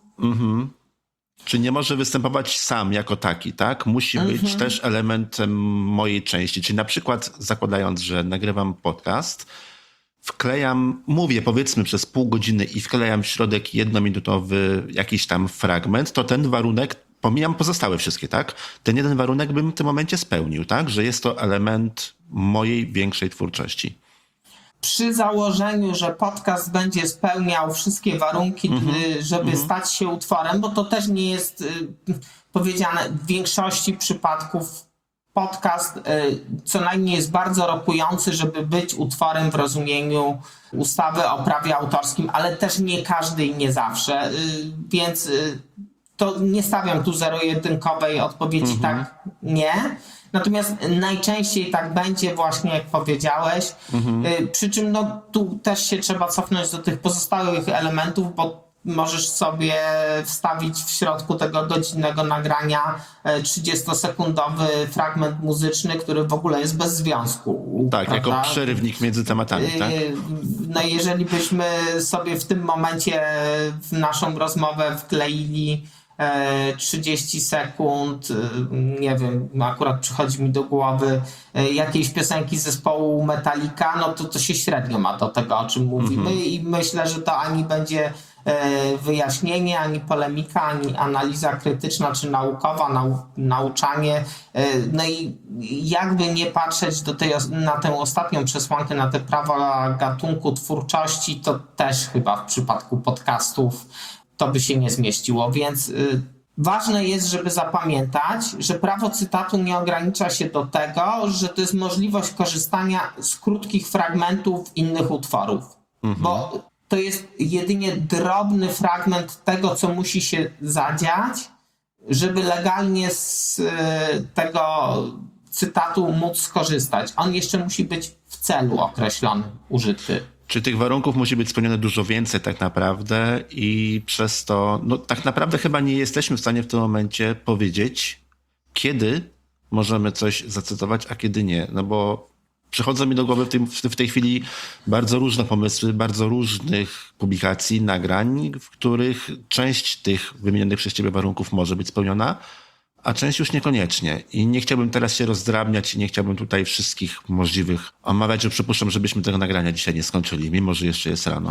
Speaker 3: Czy nie może występować sam jako taki, tak? Musi być też elementem mojej części. Czyli na przykład zakładając, że nagrywam podcast, mówię powiedzmy przez pół godziny i wklejam w środek 1-minutowy jakiś tam fragment, to ten warunek, pomijam pozostałe wszystkie, tak? Ten jeden warunek bym w tym momencie spełnił, tak? Że jest to element mojej większej twórczości.
Speaker 4: Przy założeniu, że podcast będzie spełniał wszystkie warunki, żeby stać się utworem, bo to też nie jest powiedziane w większości przypadków. Podcast co najmniej jest bardzo rokujący, żeby być utworem w rozumieniu ustawy o prawie autorskim, ale też nie każdy i nie zawsze, więc to nie stawiam tu zero-jedynkowej odpowiedzi tak, nie. Natomiast najczęściej tak będzie właśnie, jak powiedziałeś. Przy czym no, tu też się trzeba cofnąć do tych pozostałych elementów, bo możesz sobie wstawić w środku tego godzinnego nagrania 30-sekundowy fragment muzyczny, który w ogóle jest bez związku.
Speaker 3: Tak,
Speaker 4: prawda?
Speaker 3: jako przerywnik między tematami, tak?
Speaker 4: No jeżeli byśmy sobie w tym momencie w naszą rozmowę wkleili 30 sekund, nie wiem, akurat przychodzi mi do głowy jakiejś piosenki zespołu Metallica, no to się średnio ma do tego, o czym mówimy i myślę, że to ani będzie wyjaśnienie, ani polemika, ani analiza krytyczna czy naukowa, nauczanie. No i jakby nie patrzeć na tę ostatnią przesłankę, na te prawa gatunku twórczości, to też chyba w przypadku podcastów to by się nie zmieściło, więc ważne jest, żeby zapamiętać, że prawo cytatu nie ogranicza się do tego, że to jest możliwość korzystania z krótkich fragmentów innych utworów, bo to jest jedynie drobny fragment tego, co musi się zadziać, żeby legalnie z tego cytatu móc skorzystać. On jeszcze musi być w celu określonym użyty.
Speaker 3: Czy tych warunków musi być spełnione dużo więcej tak naprawdę i przez to, no tak naprawdę chyba nie jesteśmy w stanie w tym momencie powiedzieć, kiedy możemy coś zacytować, a kiedy nie. No bo przychodzą mi do głowy w tej chwili bardzo różne pomysły, bardzo różnych publikacji, nagrań, w których część tych wymienionych przez ciebie warunków może być spełniona, a część już niekoniecznie. I nie chciałbym teraz się rozdrabniać i nie chciałbym tutaj wszystkich możliwych omawiać, że przypuszczam, żebyśmy tego nagrania dzisiaj nie skończyli, mimo że jeszcze jest rano.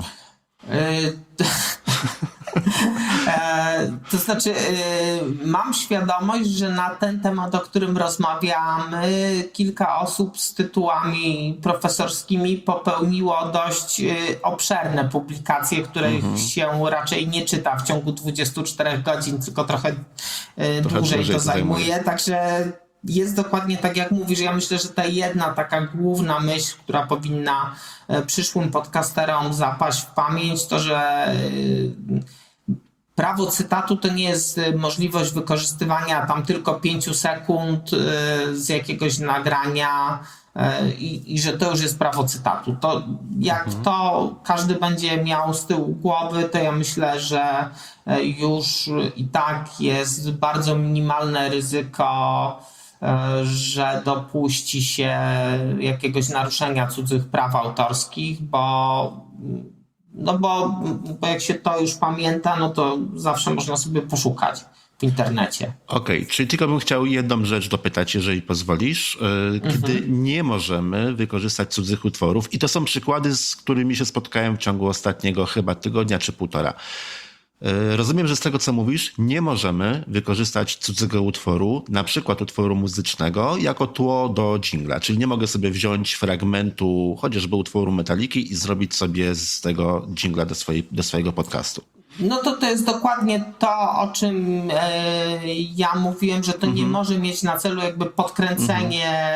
Speaker 4: To znaczy, mam świadomość, że na ten temat, o którym rozmawiamy, kilka osób z tytułami profesorskimi popełniło dość obszerne publikacje, których się raczej nie czyta w ciągu 24 godzin, tylko trochę dłużej to zajmuje. Także jest dokładnie tak, jak mówisz. Ja myślę, że ta jedna taka główna myśl, która powinna przyszłym podcasterom zapaść w pamięć, to że prawo cytatu to nie jest możliwość wykorzystywania tam tylko 5 sekund z jakiegoś nagrania i że to już jest prawo cytatu. To jak to każdy będzie miał z tyłu głowy, to ja myślę, że już i tak jest bardzo minimalne ryzyko, że dopuści się jakiegoś naruszenia cudzych praw autorskich, bo jak się to już pamięta, no to zawsze można sobie poszukać w internecie.
Speaker 3: Okej, czyli tylko bym chciał jedną rzecz dopytać, jeżeli pozwolisz. Kiedy nie możemy wykorzystać cudzych utworów, i to są przykłady, z którymi się spotkałem w ciągu ostatniego chyba tygodnia czy półtora. Rozumiem, że z tego, co mówisz, nie możemy wykorzystać cudzego utworu, na przykład utworu muzycznego, jako tło do dżingla. Czyli nie mogę sobie wziąć fragmentu chociażby utworu Metaliki i zrobić sobie z tego dżingla do swojego podcastu.
Speaker 4: No to jest dokładnie to, o czym ja mówiłem, że to nie może mieć na celu jakby podkręcenie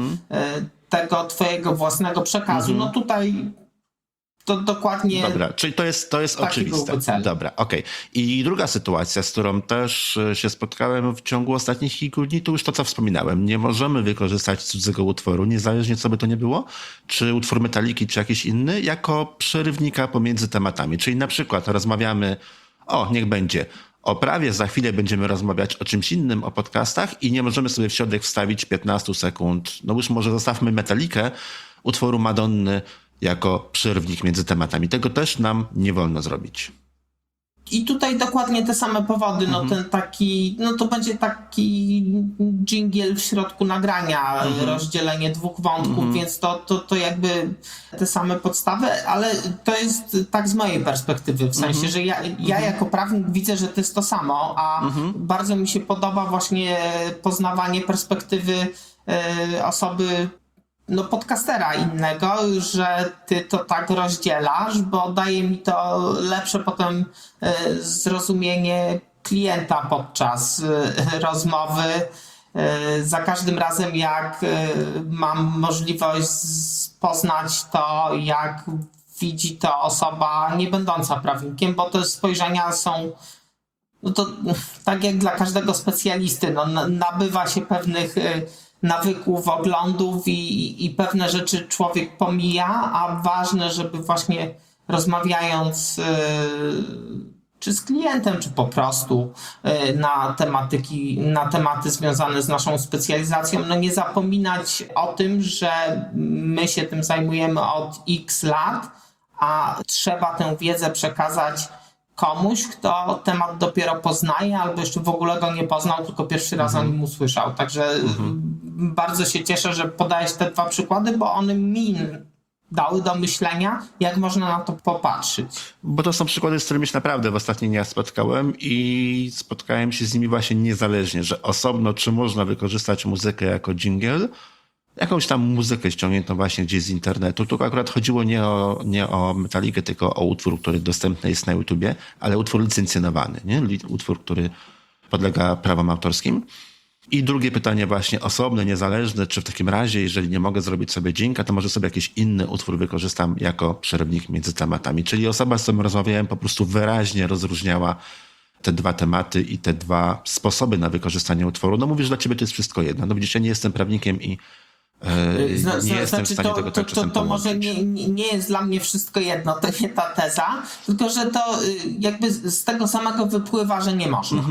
Speaker 4: tego twojego własnego przekazu. No tutaj to dokładnie...
Speaker 3: Dobra, czyli to jest oczywiste. Dobra, okej. I druga sytuacja, z którą też się spotkałem w ciągu ostatnich kilku dni, to już to, co wspominałem. Nie możemy wykorzystać cudzego utworu, niezależnie co by to nie było, czy utwór Metaliki, czy jakiś inny, jako przerywnika pomiędzy tematami. Czyli na przykład rozmawiamy, niech będzie, o prawie, za chwilę będziemy rozmawiać o czymś innym, o podcastach i nie możemy sobie w środek wstawić 15 sekund. No już może zostawmy Metalikę, utworu Madonny, jako przerwnik między tematami. Tego też nam nie wolno zrobić.
Speaker 4: I tutaj dokładnie te same powody. To będzie taki dżingiel w środku nagrania, rozdzielenie dwóch wątków, więc to jakby te same podstawy, ale to jest tak z mojej perspektywy, w sensie, że ja jako prawnik widzę, że to jest to samo, a bardzo mi się podoba właśnie poznawanie perspektywy osoby, podcastera innego, że ty to tak rozdzielasz, bo daje mi to lepsze potem zrozumienie klienta podczas rozmowy. Za każdym razem, jak mam możliwość poznać to, jak widzi to osoba nie będąca prawnikiem, bo te spojrzenia są, to tak jak dla każdego specjalisty, nabywa się pewnych nawyków, oglądów i pewne rzeczy człowiek pomija, a ważne, żeby właśnie rozmawiając czy z klientem, czy po prostu na tematy związane z naszą specjalizacją, nie zapominać o tym, że my się tym zajmujemy od X lat, a trzeba tę wiedzę przekazać komuś, kto temat dopiero poznaje, albo jeszcze w ogóle go nie poznał, tylko pierwszy raz o nim usłyszał. Także bardzo się cieszę, że podajesz te dwa przykłady, bo one mi dały do myślenia, jak można na to popatrzeć.
Speaker 3: Bo to są przykłady, z którymi się naprawdę w ostatnich dniach spotkałem i spotkałem się z nimi właśnie niezależnie, że osobno, czy można wykorzystać muzykę jako dżingiel, jakąś tam muzykę ściągniętą właśnie gdzieś z internetu. Tu akurat chodziło nie o Metalikę, tylko o utwór, który dostępny jest na YouTubie, ale utwór licencjonowany, nie? Utwór, który podlega prawom autorskim. I drugie pytanie właśnie osobne, niezależne, czy w takim razie, jeżeli nie mogę zrobić sobie dźwięka, to może sobie jakiś inny utwór wykorzystam jako przerywnik między tematami. Czyli osoba, z którą rozmawiałem, po prostu wyraźnie rozróżniała te dwa tematy i te dwa sposoby na wykorzystanie utworu. Mówisz, że dla ciebie to jest wszystko jedno. Widzisz, ja nie jestem prawnikiem i nie jestem w stanie tego tak czasem
Speaker 4: to może nie jest dla mnie wszystko jedno, to nie ta teza, tylko że to jakby z tego samego wypływa, że nie można.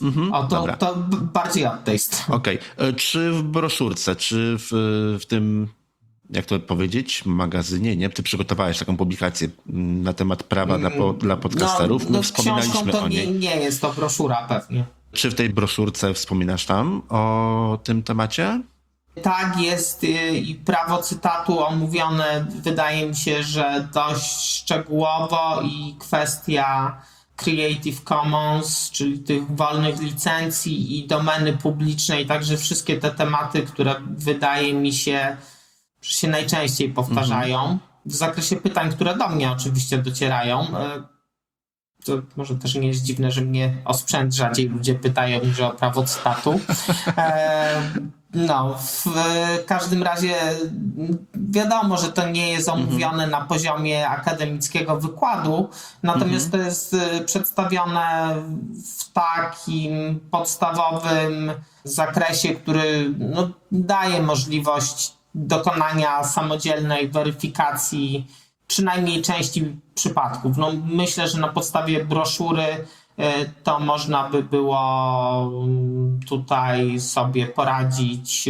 Speaker 4: To bardziej od tej strony.
Speaker 3: Okej. Czy w broszurce, czy w tym, jak to powiedzieć, magazynie, nie? Ty przygotowałeś taką publikację na temat prawa dla podcasterów. My wspominaliśmy o niej.
Speaker 4: Nie jest to broszura pewnie.
Speaker 3: Czy w tej broszurce wspominasz tam o tym temacie?
Speaker 4: Tak, jest i prawo cytatu omówione, wydaje mi się, że dość szczegółowo i kwestia Creative Commons, czyli tych wolnych licencji i domeny publicznej, także wszystkie te tematy, które wydaje mi się, że się najczęściej powtarzają. W zakresie pytań, które do mnie oczywiście docierają, to może też nie jest dziwne, że mnie o sprzęt rzadziej ludzie pytają niż o prawo cytatu. W każdym razie wiadomo, że to nie jest omówione na poziomie akademickiego wykładu, natomiast to jest przedstawione w takim podstawowym zakresie, który daje możliwość dokonania samodzielnej weryfikacji przynajmniej części przypadków. No, myślę, że na podstawie broszury to można by było tutaj sobie poradzić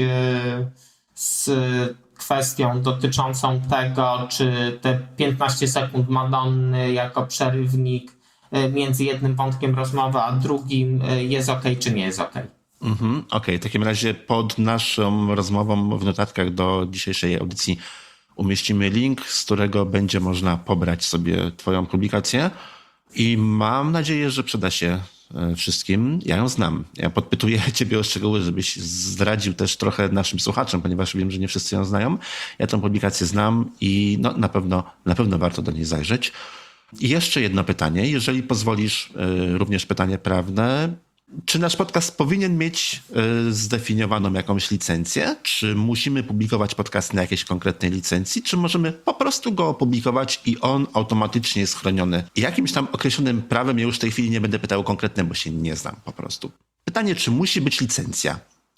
Speaker 4: z kwestią dotyczącą tego, czy te 15 sekund Madonny jako przerywnik między jednym wątkiem rozmowy a drugim jest ok, czy nie jest ok.
Speaker 3: Okej, w takim razie pod naszą rozmową w notatkach do dzisiejszej audycji umieścimy link, z którego będzie można pobrać sobie twoją publikację i mam nadzieję, że przyda się wszystkim. Ja ją znam. Ja podpytuję ciebie o szczegóły, żebyś zdradził też trochę naszym słuchaczom, ponieważ wiem, że nie wszyscy ją znają. Ja tę publikację znam i no, na pewno warto do niej zajrzeć. I jeszcze jedno pytanie, jeżeli pozwolisz, również pytanie prawne. Czy nasz podcast powinien mieć zdefiniowaną jakąś licencję? Czy musimy publikować podcast na jakiejś konkretnej licencji? Czy możemy po prostu go opublikować i on automatycznie jest chroniony jakimś tam określonym prawem? Ja już w tej chwili nie będę pytał konkretnie, bo się nie znam po prostu. Pytanie, czy musi być licencja?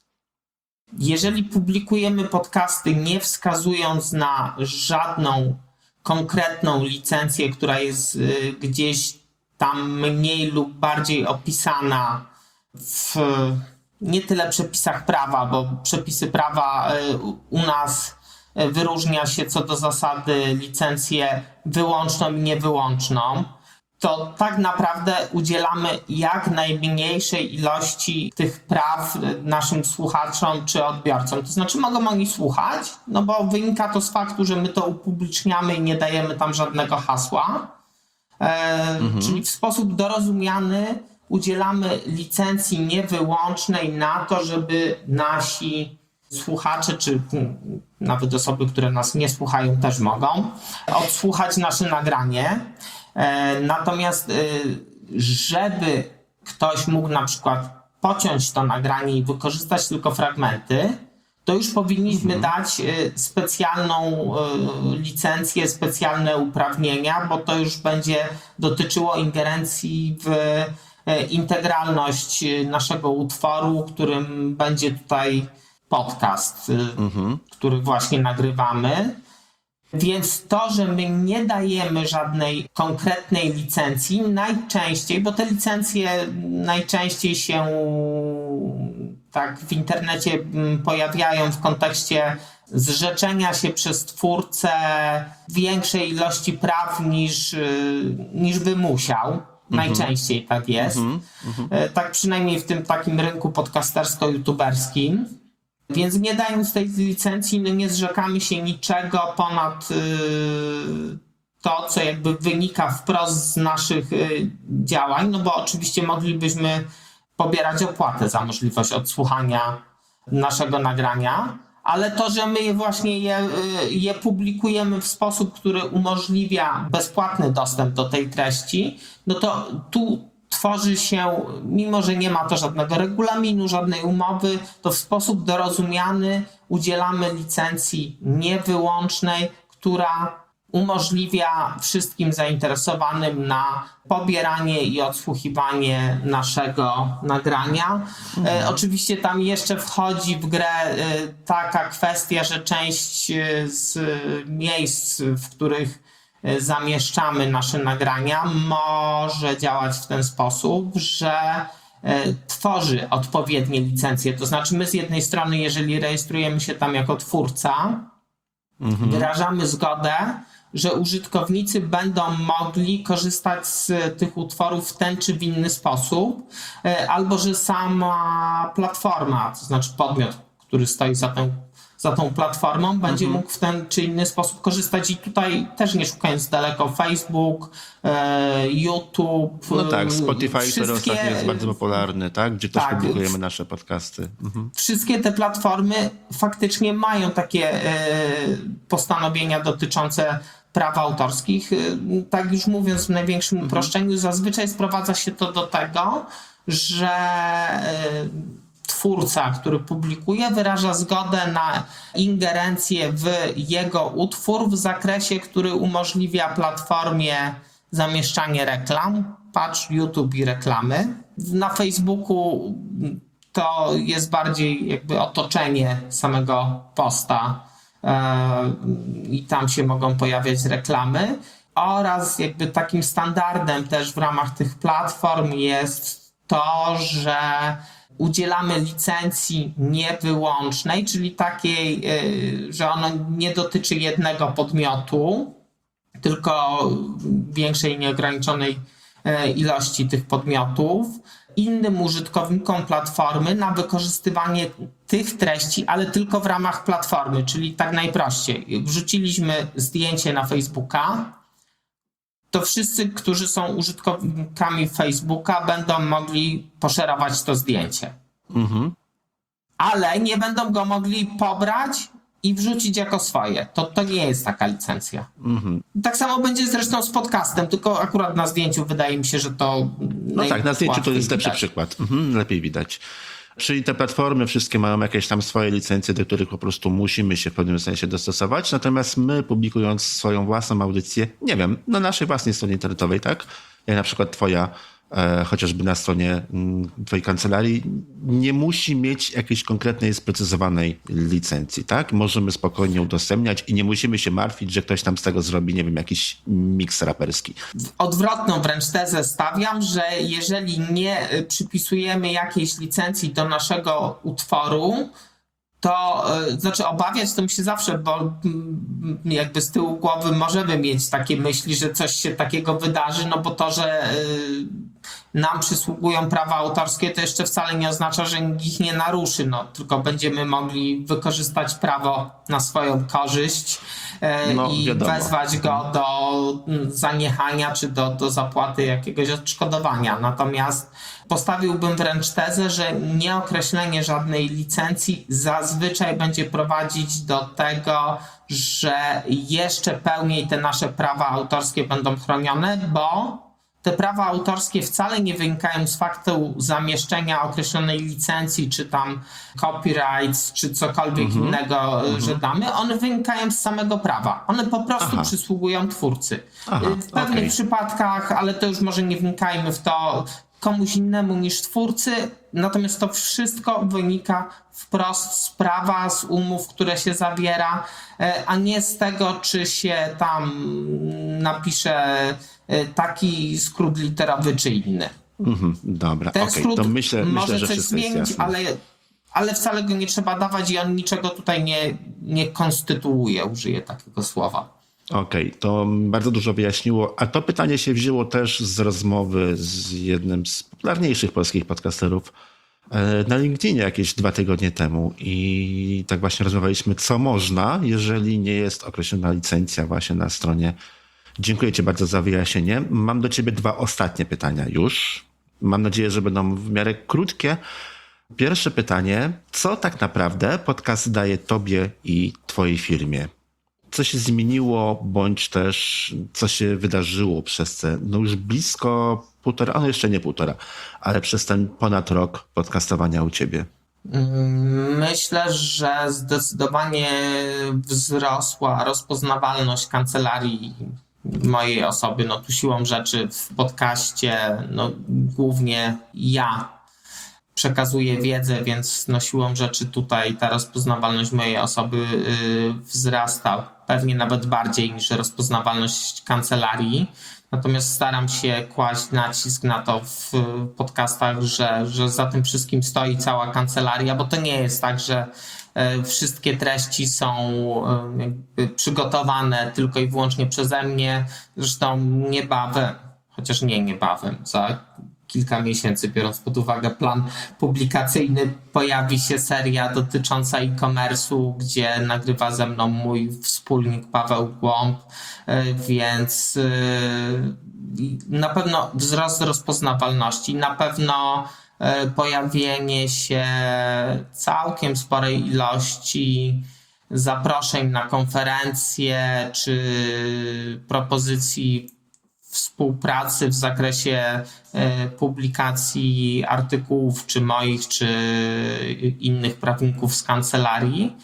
Speaker 4: Jeżeli publikujemy podcasty nie wskazując na żadną konkretną licencję, która jest gdzieś tam mniej lub bardziej opisana w nie tyle przepisach prawa, bo przepisy prawa u nas wyróżnia się co do zasady licencję wyłączną i niewyłączną, to tak naprawdę udzielamy jak najmniejszej ilości tych praw naszym słuchaczom czy odbiorcom. To znaczy mogą oni słuchać, no bo wynika to z faktu, że my to upubliczniamy i nie dajemy tam żadnego hasła. Czyli w sposób dorozumiany udzielamy licencji niewyłącznej na to, żeby nasi słuchacze, czy nawet osoby, które nas nie słuchają, też mogą odsłuchać nasze nagranie. Natomiast żeby ktoś mógł na przykład pociąć to nagranie i wykorzystać tylko fragmenty, to już powinniśmy dać specjalną licencję, specjalne uprawnienia, bo to już będzie dotyczyło ingerencji w integralność naszego utworu, którym będzie tutaj podcast, który właśnie nagrywamy. Więc to, że my nie dajemy żadnej konkretnej licencji, najczęściej, bo te licencje najczęściej się tak w internecie pojawiają w kontekście zrzeczenia się przez twórcę większej ilości praw niż by musiał. Najczęściej tak jest. Tak przynajmniej w tym takim rynku podcastersko-youtuberskim. Więc nie dając tej licencji, no nie zrzekamy się niczego ponad to, co jakby wynika wprost z naszych działań, no bo oczywiście moglibyśmy pobierać opłatę za możliwość odsłuchania naszego nagrania, ale to, że my właśnie je publikujemy w sposób, który umożliwia bezpłatny dostęp do tej treści, no to tu tworzy się, mimo że nie ma to żadnego regulaminu, żadnej umowy, to w sposób dorozumiany udzielamy licencji niewyłącznej, która umożliwia wszystkim zainteresowanym na pobieranie i odsłuchiwanie naszego nagrania. Oczywiście tam jeszcze wchodzi w grę taka kwestia, że część z miejsc, w których zamieszczamy nasze nagrania, może działać w ten sposób, że tworzy odpowiednie licencje. To znaczy my z jednej strony, jeżeli rejestrujemy się tam jako twórca, wyrażamy zgodę, że użytkownicy będą mogli korzystać z tych utworów w ten czy w inny sposób, albo że sama platforma, to znaczy podmiot, który stoi za tą platformą, będzie mógł w ten czy inny sposób korzystać. I tutaj też nie szukając daleko, Facebook, YouTube.
Speaker 3: No tak, Spotify, który ostatnio jest bardzo popularny, tak? Gdzie też publikujemy nasze podcasty.
Speaker 4: Wszystkie te platformy faktycznie mają takie postanowienia dotyczące praw autorskich. Tak już mówiąc w największym uproszczeniu, zazwyczaj sprowadza się to do tego, że twórca, który publikuje, wyraża zgodę na ingerencję w jego utwór w zakresie, który umożliwia platformie zamieszczanie reklam. Patrz, YouTube i reklamy. Na Facebooku to jest bardziej jakby otoczenie samego posta i tam się mogą pojawiać reklamy. Oraz jakby takim standardem też w ramach tych platform jest to, że udzielamy licencji niewyłącznej, czyli takiej, że ono nie dotyczy jednego podmiotu, tylko większej, nieograniczonej ilości tych podmiotów, innym użytkownikom platformy na wykorzystywanie tych treści, ale tylko w ramach platformy, czyli tak najprościej. Wrzuciliśmy zdjęcie na Facebooka, to wszyscy, którzy są użytkownikami Facebooka, będą mogli poszerować to zdjęcie. Ale nie będą go mogli pobrać i wrzucić jako swoje. To nie jest taka licencja. Tak samo będzie zresztą z podcastem, tylko akurat na zdjęciu wydaje mi się, że to...
Speaker 3: No tak, na zdjęciu to jest lepszy
Speaker 4: widać.
Speaker 3: przykład. Lepiej widać. Czyli te platformy wszystkie mają jakieś tam swoje licencje, do których po prostu musimy się w pewnym sensie dostosować, natomiast my, publikując swoją własną audycję, nie wiem, na naszej własnej stronie internetowej, tak? Jak na przykład twoja, chociażby na stronie twojej kancelarii, nie musi mieć jakiejś konkretnej, sprecyzowanej licencji, tak? Możemy spokojnie udostępniać i nie musimy się martwić, że ktoś tam z tego zrobi, nie wiem, jakiś miks raperski.
Speaker 4: Odwrotną wręcz tezę stawiam, że jeżeli nie przypisujemy jakiejś licencji do naszego utworu, to znaczy obawiać to mi się zawsze, bo jakby z tyłu głowy możemy mieć takie myśli, że coś się takiego wydarzy, no bo to, że nam przysługują prawa autorskie, to jeszcze wcale nie oznacza, że nikt ich nie naruszy, no tylko będziemy mogli wykorzystać prawo na swoją korzyść i
Speaker 3: wiadomo.
Speaker 4: wezwać go do zaniechania czy do zapłaty jakiegoś odszkodowania. Natomiast postawiłbym wręcz tezę, że nieokreślenie żadnej licencji zazwyczaj będzie prowadzić do tego, że jeszcze pełniej te nasze prawa autorskie będą chronione, bo te prawa autorskie wcale nie wynikają z faktu zamieszczenia określonej licencji, czy tam copyrights, czy cokolwiek innego, że damy. One wynikają z samego prawa. One po prostu przysługują twórcy. W pewnych przypadkach, ale to już może nie wnikajmy w to, komuś innemu niż twórcy, natomiast to wszystko wynika wprost z prawa, z umów, które się zawiera, a nie z tego, czy się tam napisze taki skrót literowy czy inny.
Speaker 3: Dobra,
Speaker 4: Ten skrót
Speaker 3: to myślę,
Speaker 4: może
Speaker 3: że
Speaker 4: coś
Speaker 3: wszystko jest
Speaker 4: zmienić,
Speaker 3: jasne.
Speaker 4: ale wcale go nie trzeba dawać i on niczego tutaj nie konstytuuje, użyję takiego słowa.
Speaker 3: Okej, to bardzo dużo wyjaśniło, a to pytanie się wzięło też z rozmowy z jednym z popularniejszych polskich podcasterów na LinkedInie jakieś 2 tygodnie temu i tak właśnie rozmawialiśmy, co można, jeżeli nie jest określona licencja właśnie na stronie. Dziękuję ci bardzo za wyjaśnienie. Mam do ciebie 2 ostatnie pytania już. Mam nadzieję, że będą w miarę krótkie. Pierwsze pytanie, co tak naprawdę podcast daje tobie i twojej firmie? Co się zmieniło, bądź też co się wydarzyło przez te, no już blisko 1,5, no jeszcze nie 1,5, ale przez ten ponad rok podcastowania u ciebie?
Speaker 4: Myślę, że zdecydowanie wzrosła rozpoznawalność kancelarii mojej osoby. No tu siłą rzeczy w podcaście, no głównie ja przekazuję wiedzę, więc no siłą rzeczy tutaj ta rozpoznawalność mojej osoby wzrasta. Pewnie nawet bardziej niż rozpoznawalność kancelarii. Natomiast staram się kłaść nacisk na to w podcastach, że za tym wszystkim stoi cała kancelaria, bo to nie jest tak, że wszystkie treści są jakby przygotowane tylko i wyłącznie przeze mnie. Zresztą niebawem, za kilka miesięcy, biorąc pod uwagę plan publikacyjny, pojawi się seria dotycząca e-commerce'u, gdzie nagrywa ze mną mój wspólnik Paweł Głąb, więc na pewno wzrost rozpoznawalności, na pewno pojawienie się całkiem sporej ilości zaproszeń na konferencje czy propozycji współpracy w zakresie publikacji artykułów, czy moich, czy innych prawników z kancelarii.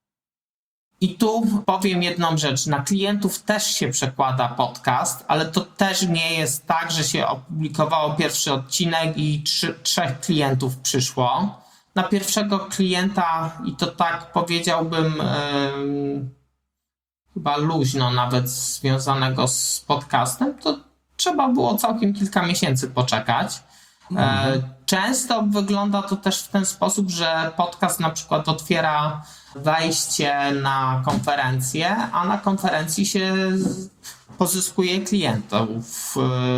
Speaker 4: I tu powiem jedną rzecz. Na klientów też się przekłada podcast, ale to też nie jest tak, że się opublikowało pierwszy odcinek i 3 klientów przyszło. na pierwszego klienta, i to tak powiedziałbym chyba luźno nawet związanego z podcastem, to trzeba było całkiem kilka miesięcy poczekać. Często wygląda to też w ten sposób, że podcast na przykład otwiera wejście na konferencję, a na konferencji się pozyskuje klientów.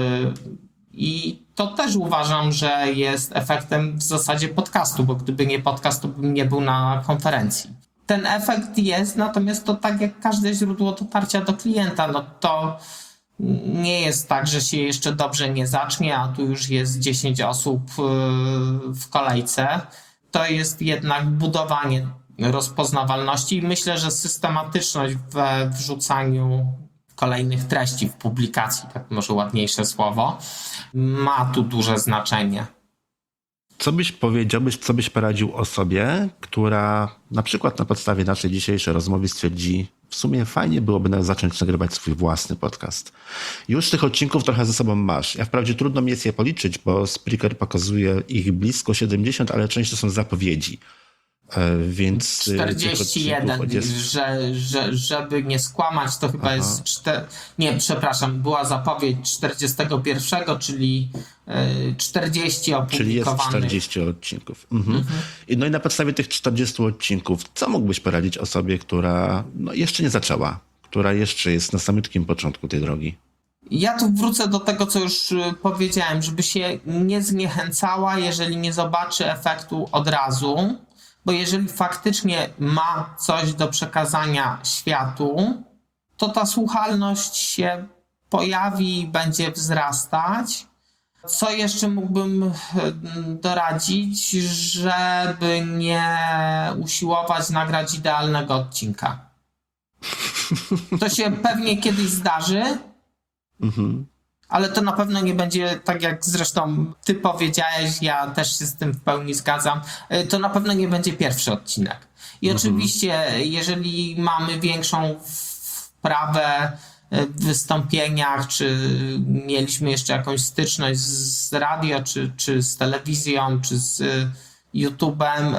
Speaker 4: I to też uważam, że jest efektem w zasadzie podcastu, bo gdyby nie podcast, to bym nie był na konferencji. Ten efekt jest, natomiast to tak jak każde źródło dotarcia do klienta, no to nie jest tak, że się jeszcze dobrze nie zacznie, a tu już jest 10 osób w kolejce. To jest jednak budowanie rozpoznawalności i myślę, że systematyczność we wrzucaniu kolejnych treści w publikacji, tak może ładniejsze słowo, ma tu duże znaczenie.
Speaker 3: Co byś powiedział, co byś poradził osobie, która na przykład na podstawie naszej dzisiejszej rozmowy stwierdzi, w sumie fajnie byłoby zacząć nagrywać swój własny podcast. Już tych odcinków trochę ze sobą masz. Ja wprawdzie trudno mi jest je policzyć, bo Spreaker pokazuje ich blisko 70, ale często są zapowiedzi. Więc
Speaker 4: 41, żeby nie skłamać, to chyba jest... była zapowiedź 41, czyli 40 opublikowanych.
Speaker 3: Czyli jest 40 odcinków. No i na podstawie tych 40 odcinków, co mógłbyś poradzić osobie, która jeszcze nie zaczęła, która jeszcze jest na samym początku tej drogi?
Speaker 4: Ja tu wrócę do tego, co już powiedziałem, żeby się nie zniechęcała, jeżeli nie zobaczy efektu od razu, bo jeżeli faktycznie ma coś do przekazania światu, to ta słuchalność się pojawi i będzie wzrastać. Co jeszcze mógłbym doradzić, żeby nie usiłować nagrać idealnego odcinka. To się pewnie kiedyś zdarzy, ale to na pewno nie będzie, tak jak zresztą ty powiedziałeś, ja też się z tym w pełni zgadzam, to na pewno nie będzie pierwszy odcinek. I oczywiście, jeżeli mamy większą wprawę w wystąpieniach, czy mieliśmy jeszcze jakąś styczność z radio, czy z telewizją, czy z YouTube'em,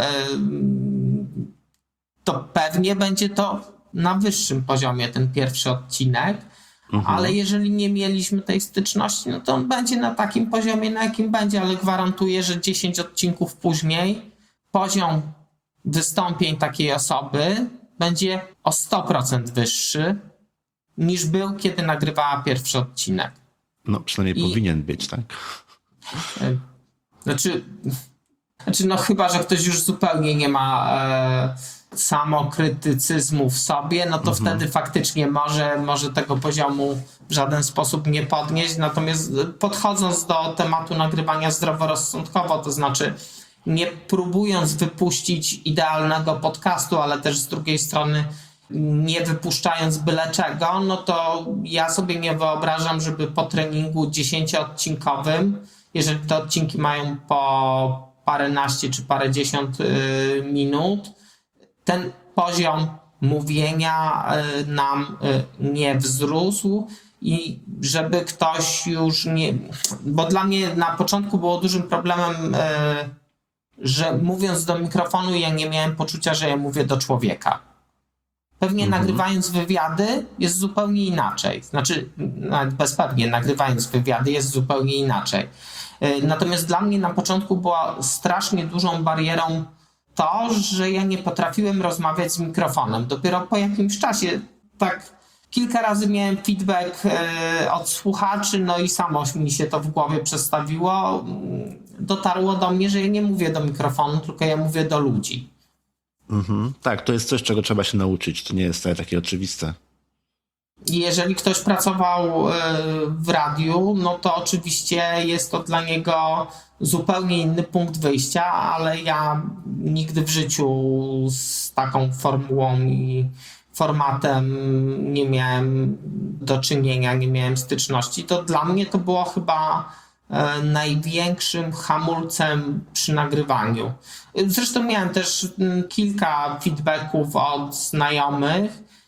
Speaker 4: to pewnie będzie to na wyższym poziomie ten pierwszy odcinek. Ale jeżeli nie mieliśmy tej styczności, no to on będzie na takim poziomie, na jakim będzie, ale gwarantuję, że 10 odcinków później poziom wystąpień takiej osoby będzie o 100% wyższy niż był, kiedy nagrywała pierwszy odcinek.
Speaker 3: No przynajmniej powinien być, tak?
Speaker 4: Znaczy chyba, że ktoś już zupełnie nie ma samokrytycyzmu w sobie, no to wtedy faktycznie może tego poziomu w żaden sposób nie podnieść. Natomiast podchodząc do tematu nagrywania zdroworozsądkowo, to znaczy nie próbując wypuścić idealnego podcastu, ale też z drugiej strony nie wypuszczając byle czego, no to ja sobie nie wyobrażam, żeby po treningu 10-odcinkowym, jeżeli te odcinki mają po paręnaście czy parędziesiąt minut, ten poziom mówienia nam nie wzrósł i żeby ktoś już nie... Bo dla mnie na początku było dużym problemem, że mówiąc do mikrofonu ja nie miałem poczucia, że ja mówię do człowieka. Pewnie nagrywając wywiady jest zupełnie inaczej. Znaczy, nawet bezpewnie nagrywając wywiady jest zupełnie inaczej. Natomiast dla mnie na początku była strasznie dużą barierą to, że ja nie potrafiłem rozmawiać z mikrofonem. Dopiero po jakimś czasie, tak kilka razy miałem feedback od słuchaczy, no i samo mi się to w głowie przestawiło. Dotarło do mnie, że ja nie mówię do mikrofonu, tylko ja mówię do ludzi.
Speaker 3: Tak, to jest coś, czego trzeba się nauczyć. To nie jest wcale takie oczywiste.
Speaker 4: Jeżeli ktoś pracował w radiu, no to oczywiście jest to dla niego zupełnie inny punkt wyjścia, ale ja nigdy w życiu z taką formułą i formatem nie miałem do czynienia, nie miałem styczności. To dla mnie to było chyba największym hamulcem przy nagrywaniu. Zresztą miałem też kilka feedbacków od znajomych,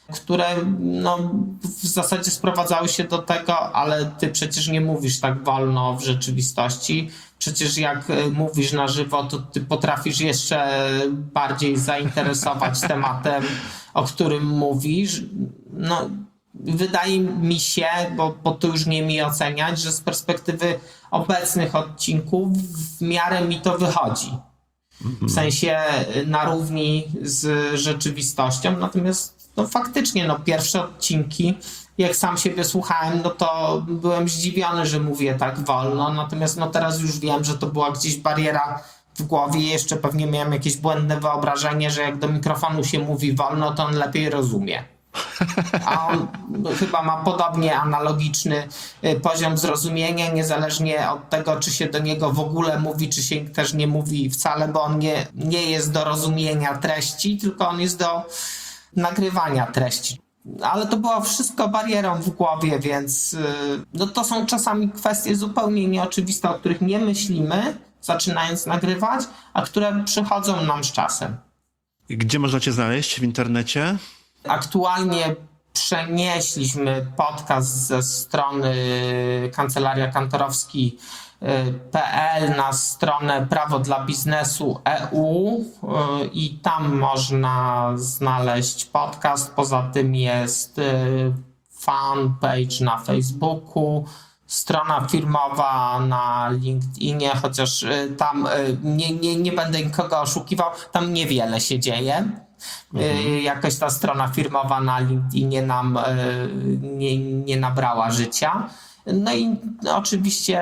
Speaker 4: które no, w zasadzie sprowadzały się do tego, ale ty przecież nie mówisz tak wolno w rzeczywistości. Przecież jak mówisz na żywo, to ty potrafisz jeszcze bardziej zainteresować tematem, o którym mówisz. No, wydaje mi się, bo to już nie mi oceniać, że z perspektywy obecnych odcinków w miarę mi to wychodzi. W sensie na równi z rzeczywistością. Natomiast no, faktycznie pierwsze odcinki, jak sam siebie słuchałem, no to byłem zdziwiony, że mówię tak wolno. Natomiast teraz już wiem, że to była gdzieś bariera w głowie. Jeszcze pewnie miałem jakieś błędne wyobrażenie, że jak do mikrofonu się mówi wolno, to on lepiej rozumie. A on chyba ma podobnie analogiczny poziom zrozumienia, niezależnie od tego, czy się do niego w ogóle mówi, czy się też nie mówi wcale, bo on nie jest do rozumienia treści, tylko on jest do nagrywania treści. Ale to było wszystko barierą w głowie, więc to są czasami kwestie zupełnie nieoczywiste, o których nie myślimy, zaczynając nagrywać, a które przychodzą nam z czasem.
Speaker 3: Gdzie można cię znaleźć w internecie?
Speaker 4: Aktualnie przenieśliśmy podcast ze strony Kancelaria Kantorowski.pl na stronę Prawo dla Biznesu EU i tam można znaleźć podcast. Poza tym jest fanpage na Facebooku, strona firmowa na LinkedInie, chociaż tam nie będę nikogo oszukiwał, tam niewiele się dzieje. Jakoś ta strona firmowa na LinkedInie nam nie nabrała życia. No i oczywiście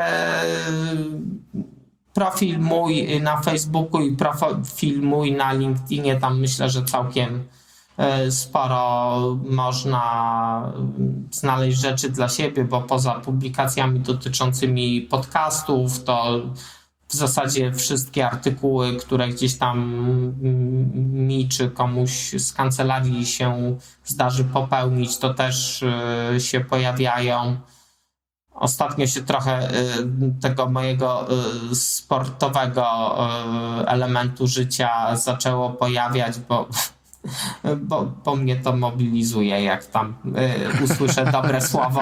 Speaker 4: profil mój na Facebooku i profil mój na LinkedInie, tam myślę, że całkiem sporo można znaleźć rzeczy dla siebie, bo poza publikacjami dotyczącymi podcastów, to w zasadzie wszystkie artykuły, które gdzieś tam mi czy komuś z kancelarii się zdarzy popełnić, to też się pojawiają. Ostatnio się trochę tego mojego sportowego elementu życia zaczęło pojawiać, bo mnie to mobilizuje, jak tam usłyszę dobre słowo.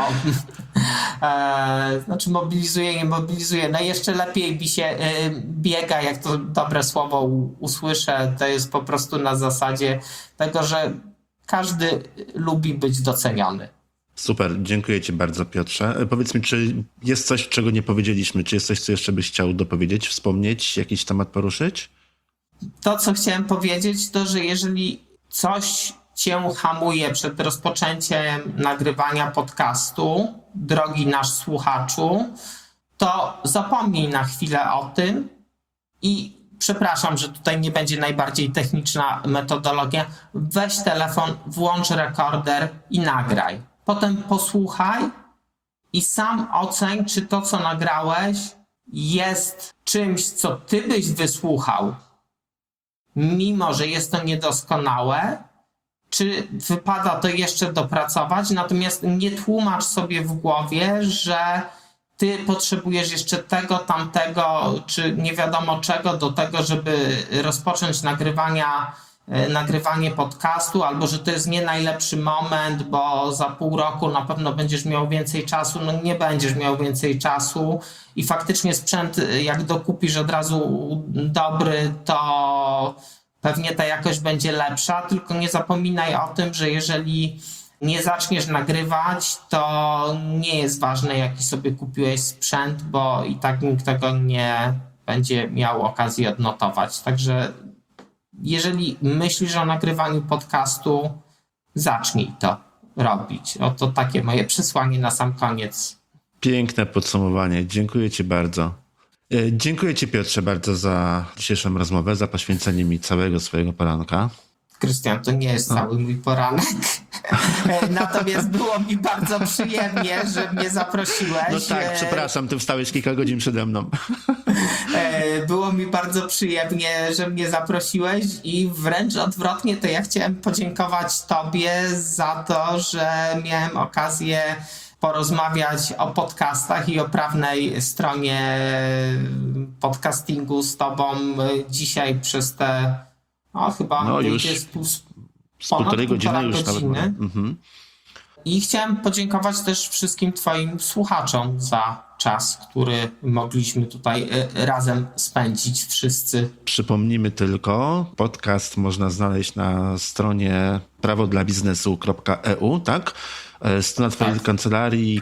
Speaker 4: Znaczy nie mobilizuje. No jeszcze lepiej mi się biega, jak to dobre słowo usłyszę. To jest po prostu na zasadzie tego, że każdy lubi być doceniony.
Speaker 3: Super, dziękuję ci bardzo, Piotrze. Powiedz mi, czy jest coś, czego nie powiedzieliśmy? Czy jest coś, co jeszcze byś chciał dopowiedzieć, wspomnieć, jakiś temat poruszyć?
Speaker 4: To, co chciałem powiedzieć, to, że jeżeli coś cię hamuje przed rozpoczęciem nagrywania podcastu, drogi nasz słuchaczu, to zapomnij na chwilę o tym i przepraszam, że tutaj nie będzie najbardziej techniczna metodologia. Weź telefon, włącz rekorder i nagraj. Potem posłuchaj i sam oceń, czy to, co nagrałeś, jest czymś, co ty byś wysłuchał, mimo że jest to niedoskonałe, czy wypada to jeszcze dopracować, natomiast nie tłumacz sobie w głowie, że ty potrzebujesz jeszcze tego, tamtego, czy nie wiadomo czego do tego, żeby rozpocząć nagrywanie podcastu, albo że to jest nie najlepszy moment, bo za pół roku na pewno będziesz miał więcej czasu. No nie będziesz miał więcej czasu i faktycznie sprzęt, jak dokupisz od razu dobry, to pewnie ta jakość będzie lepsza, tylko nie zapominaj o tym, że jeżeli nie zaczniesz nagrywać, to nie jest ważne, jaki sobie kupiłeś sprzęt, bo i tak nikt tego nie będzie miał okazji odnotować. Także jeżeli myślisz o nagrywaniu podcastu, zacznij to robić. Oto takie moje przesłanie na sam koniec.
Speaker 3: Piękne podsumowanie. Dziękuję ci bardzo. Dziękuję ci, Piotrze, bardzo za dzisiejszą rozmowę, za poświęcenie mi całego swojego poranka.
Speaker 4: Krystian, to nie jest cały mój poranek. Natomiast było mi bardzo przyjemnie, że mnie zaprosiłeś.
Speaker 3: No tak, przepraszam, ty wstałeś kilka godzin przede mną.
Speaker 4: Było mi bardzo przyjemnie, że mnie zaprosiłeś i wręcz odwrotnie, to ja chciałem podziękować tobie za to, że miałem okazję porozmawiać o podcastach i o prawnej stronie podcastingu z tobą dzisiaj przez te chyba 20
Speaker 3: z
Speaker 4: ponad
Speaker 3: półtorej godziny
Speaker 4: półtora
Speaker 3: już
Speaker 4: godziny.
Speaker 3: nawet. Mhm.
Speaker 4: I chciałem podziękować też wszystkim twoim słuchaczom za czas, który mogliśmy tutaj razem spędzić wszyscy.
Speaker 3: Przypomnijmy tylko, podcast można znaleźć na stronie prawodlabiznesu.eu, tak? Strona twojej kancelarii,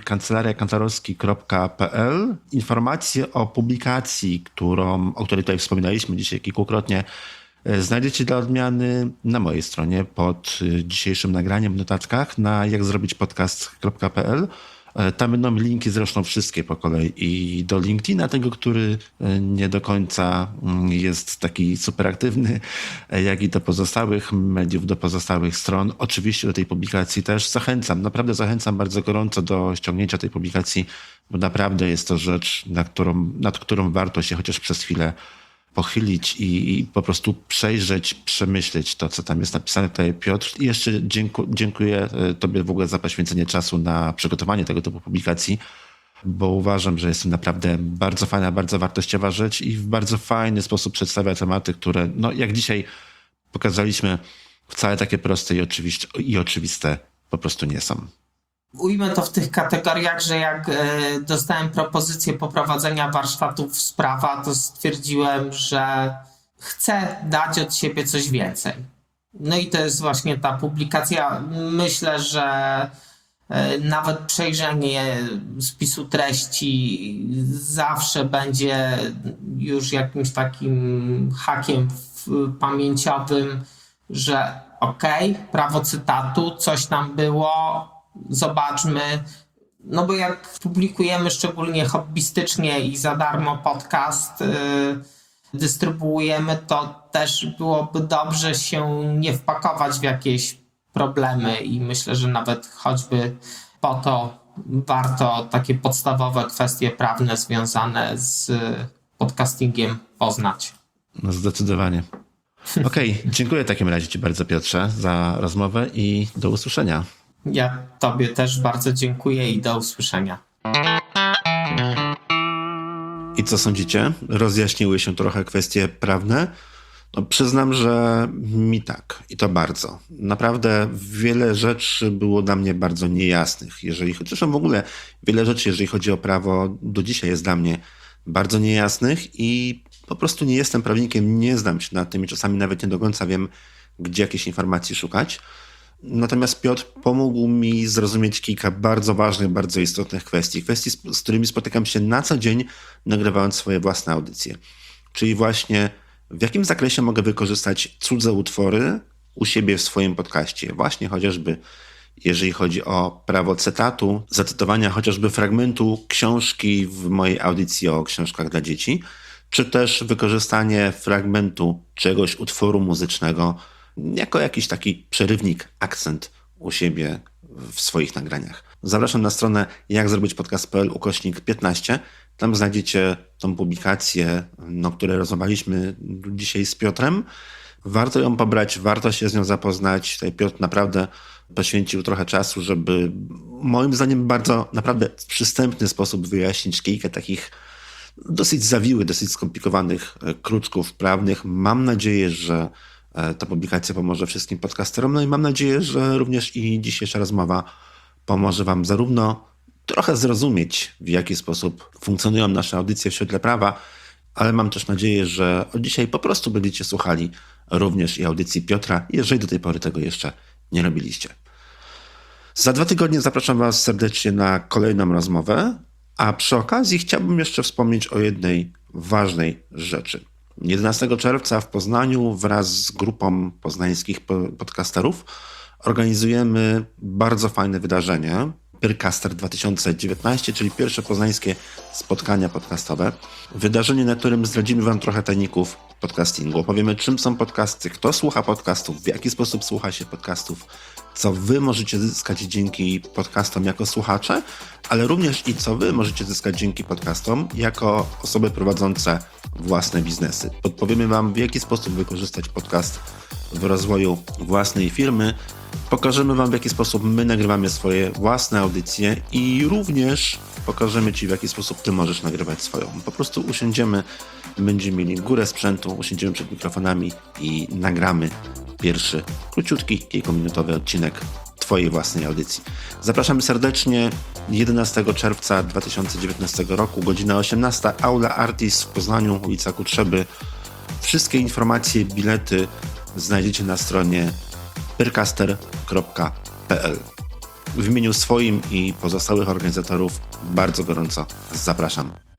Speaker 3: kancelariakantorowski.pl. Informacje o publikacji, o której tutaj wspominaliśmy dzisiaj kilkukrotnie, znajdziecie dla odmiany na mojej stronie pod dzisiejszym nagraniem w notatkach na jakzrobićpodcast.pl. Tam będą linki zresztą wszystkie po kolei i do LinkedIna, tego, który nie do końca jest taki super aktywny, jak i do pozostałych mediów, do pozostałych stron. Oczywiście do tej publikacji też zachęcam, naprawdę zachęcam bardzo gorąco do ściągnięcia tej publikacji, bo naprawdę jest to rzecz, nad którą warto się chociaż przez chwilę pochylić i po prostu przejrzeć, przemyśleć to, co tam jest napisane. Tutaj Piotr. I jeszcze dziękuję tobie w ogóle za poświęcenie czasu na przygotowanie tego typu publikacji, bo uważam, że jest to naprawdę bardzo fajna, bardzo wartościowa rzecz i w bardzo fajny sposób przedstawia tematy, które, no jak dzisiaj pokazaliśmy, wcale takie proste i oczywiste po prostu nie są.
Speaker 4: Ujmę to w tych kategoriach, że jak dostałem propozycję poprowadzenia warsztatów z prawa, to stwierdziłem, że chcę dać od siebie coś więcej. No i to jest właśnie ta publikacja. Myślę, że nawet przejrzenie spisu treści zawsze będzie już jakimś takim hakiem pamięciowym, że prawo cytatu, coś tam było, zobaczmy, no bo jak publikujemy szczególnie hobbystycznie i za darmo podcast, dystrybuujemy, to też byłoby dobrze się nie wpakować w jakieś problemy i myślę, że nawet choćby po to warto takie podstawowe kwestie prawne związane z podcastingiem poznać.
Speaker 3: No zdecydowanie. Okej, dziękuję w takim razie ci bardzo, Piotrze, za rozmowę i do usłyszenia.
Speaker 4: Ja tobie też bardzo dziękuję i do usłyszenia.
Speaker 3: I co sądzicie? Rozjaśniły się trochę kwestie prawne? No, przyznam, że mi tak. I to bardzo. Naprawdę wiele rzeczy było dla mnie bardzo niejasnych. Zresztą w ogóle wiele rzeczy, jeżeli chodzi o prawo, do dzisiaj jest dla mnie bardzo niejasnych i po prostu nie jestem prawnikiem, nie znam się na tym i czasami nawet nie do końca wiem, gdzie jakieś informacji szukać. Natomiast Piotr pomógł mi zrozumieć kilka bardzo ważnych, bardzo istotnych kwestii, z którymi spotykam się na co dzień, nagrywając swoje własne audycje. Czyli właśnie w jakim zakresie mogę wykorzystać cudze utwory u siebie w swoim podcaście. Właśnie chociażby jeżeli chodzi o prawo cytatu, zacytowania chociażby fragmentu książki w mojej audycji o książkach dla dzieci, czy też wykorzystanie fragmentu czegoś utworu muzycznego jako jakiś taki przerywnik, akcent u siebie w swoich nagraniach. Zapraszam na stronę jakzrobićpodcast.pl/15. Tam znajdziecie tą publikację, o której rozmawialiśmy dzisiaj z Piotrem. Warto ją pobrać, warto się z nią zapoznać. Tutaj Piotr naprawdę poświęcił trochę czasu, żeby moim zdaniem bardzo naprawdę w przystępny sposób wyjaśnić kilka takich dosyć zawiłych, dosyć skomplikowanych kruczków prawnych. Mam nadzieję, że ta publikacja pomoże wszystkim podcasterom. No i mam nadzieję, że również i dzisiejsza rozmowa pomoże wam zarówno trochę zrozumieć, w jaki sposób funkcjonują nasze audycje w świetle prawa, ale mam też nadzieję, że od dzisiaj po prostu będziecie słuchali również i audycji Piotra, jeżeli do tej pory tego jeszcze nie robiliście. Za 2 tygodnie zapraszam was serdecznie na kolejną rozmowę, a przy okazji chciałbym jeszcze wspomnieć o jednej ważnej rzeczy. 11 czerwca w Poznaniu wraz z grupą poznańskich podcasterów organizujemy bardzo fajne wydarzenie, Pyrcaster 2019, czyli pierwsze poznańskie spotkania podcastowe. Wydarzenie, na którym zdradzimy wam trochę tajników podcastingu. Opowiemy, czym są podcasty, kto słucha podcastów, w jaki sposób słucha się podcastów, co wy możecie zyskać dzięki podcastom jako słuchacze, ale również i co wy możecie zyskać dzięki podcastom jako osoby prowadzące własne biznesy. Podpowiemy wam, w jaki sposób wykorzystać podcast w rozwoju własnej firmy. Pokażemy wam, w jaki sposób my nagrywamy swoje własne audycje i również pokażemy ci, w jaki sposób ty możesz nagrywać swoją. Po prostu usiądziemy będziemy mieli górę sprzętu, usiądziemy przed mikrofonami i nagramy pierwszy, króciutki, kilkuminutowy odcinek Twojej własnej audycji. Zapraszamy serdecznie 11 czerwca 2019 roku, godzina 18, Aula Artis w Poznaniu, ulica Kutrzeby. Wszystkie informacje, bilety znajdziecie na stronie pyrcaster.pl. W imieniu swoim i pozostałych organizatorów bardzo gorąco zapraszam.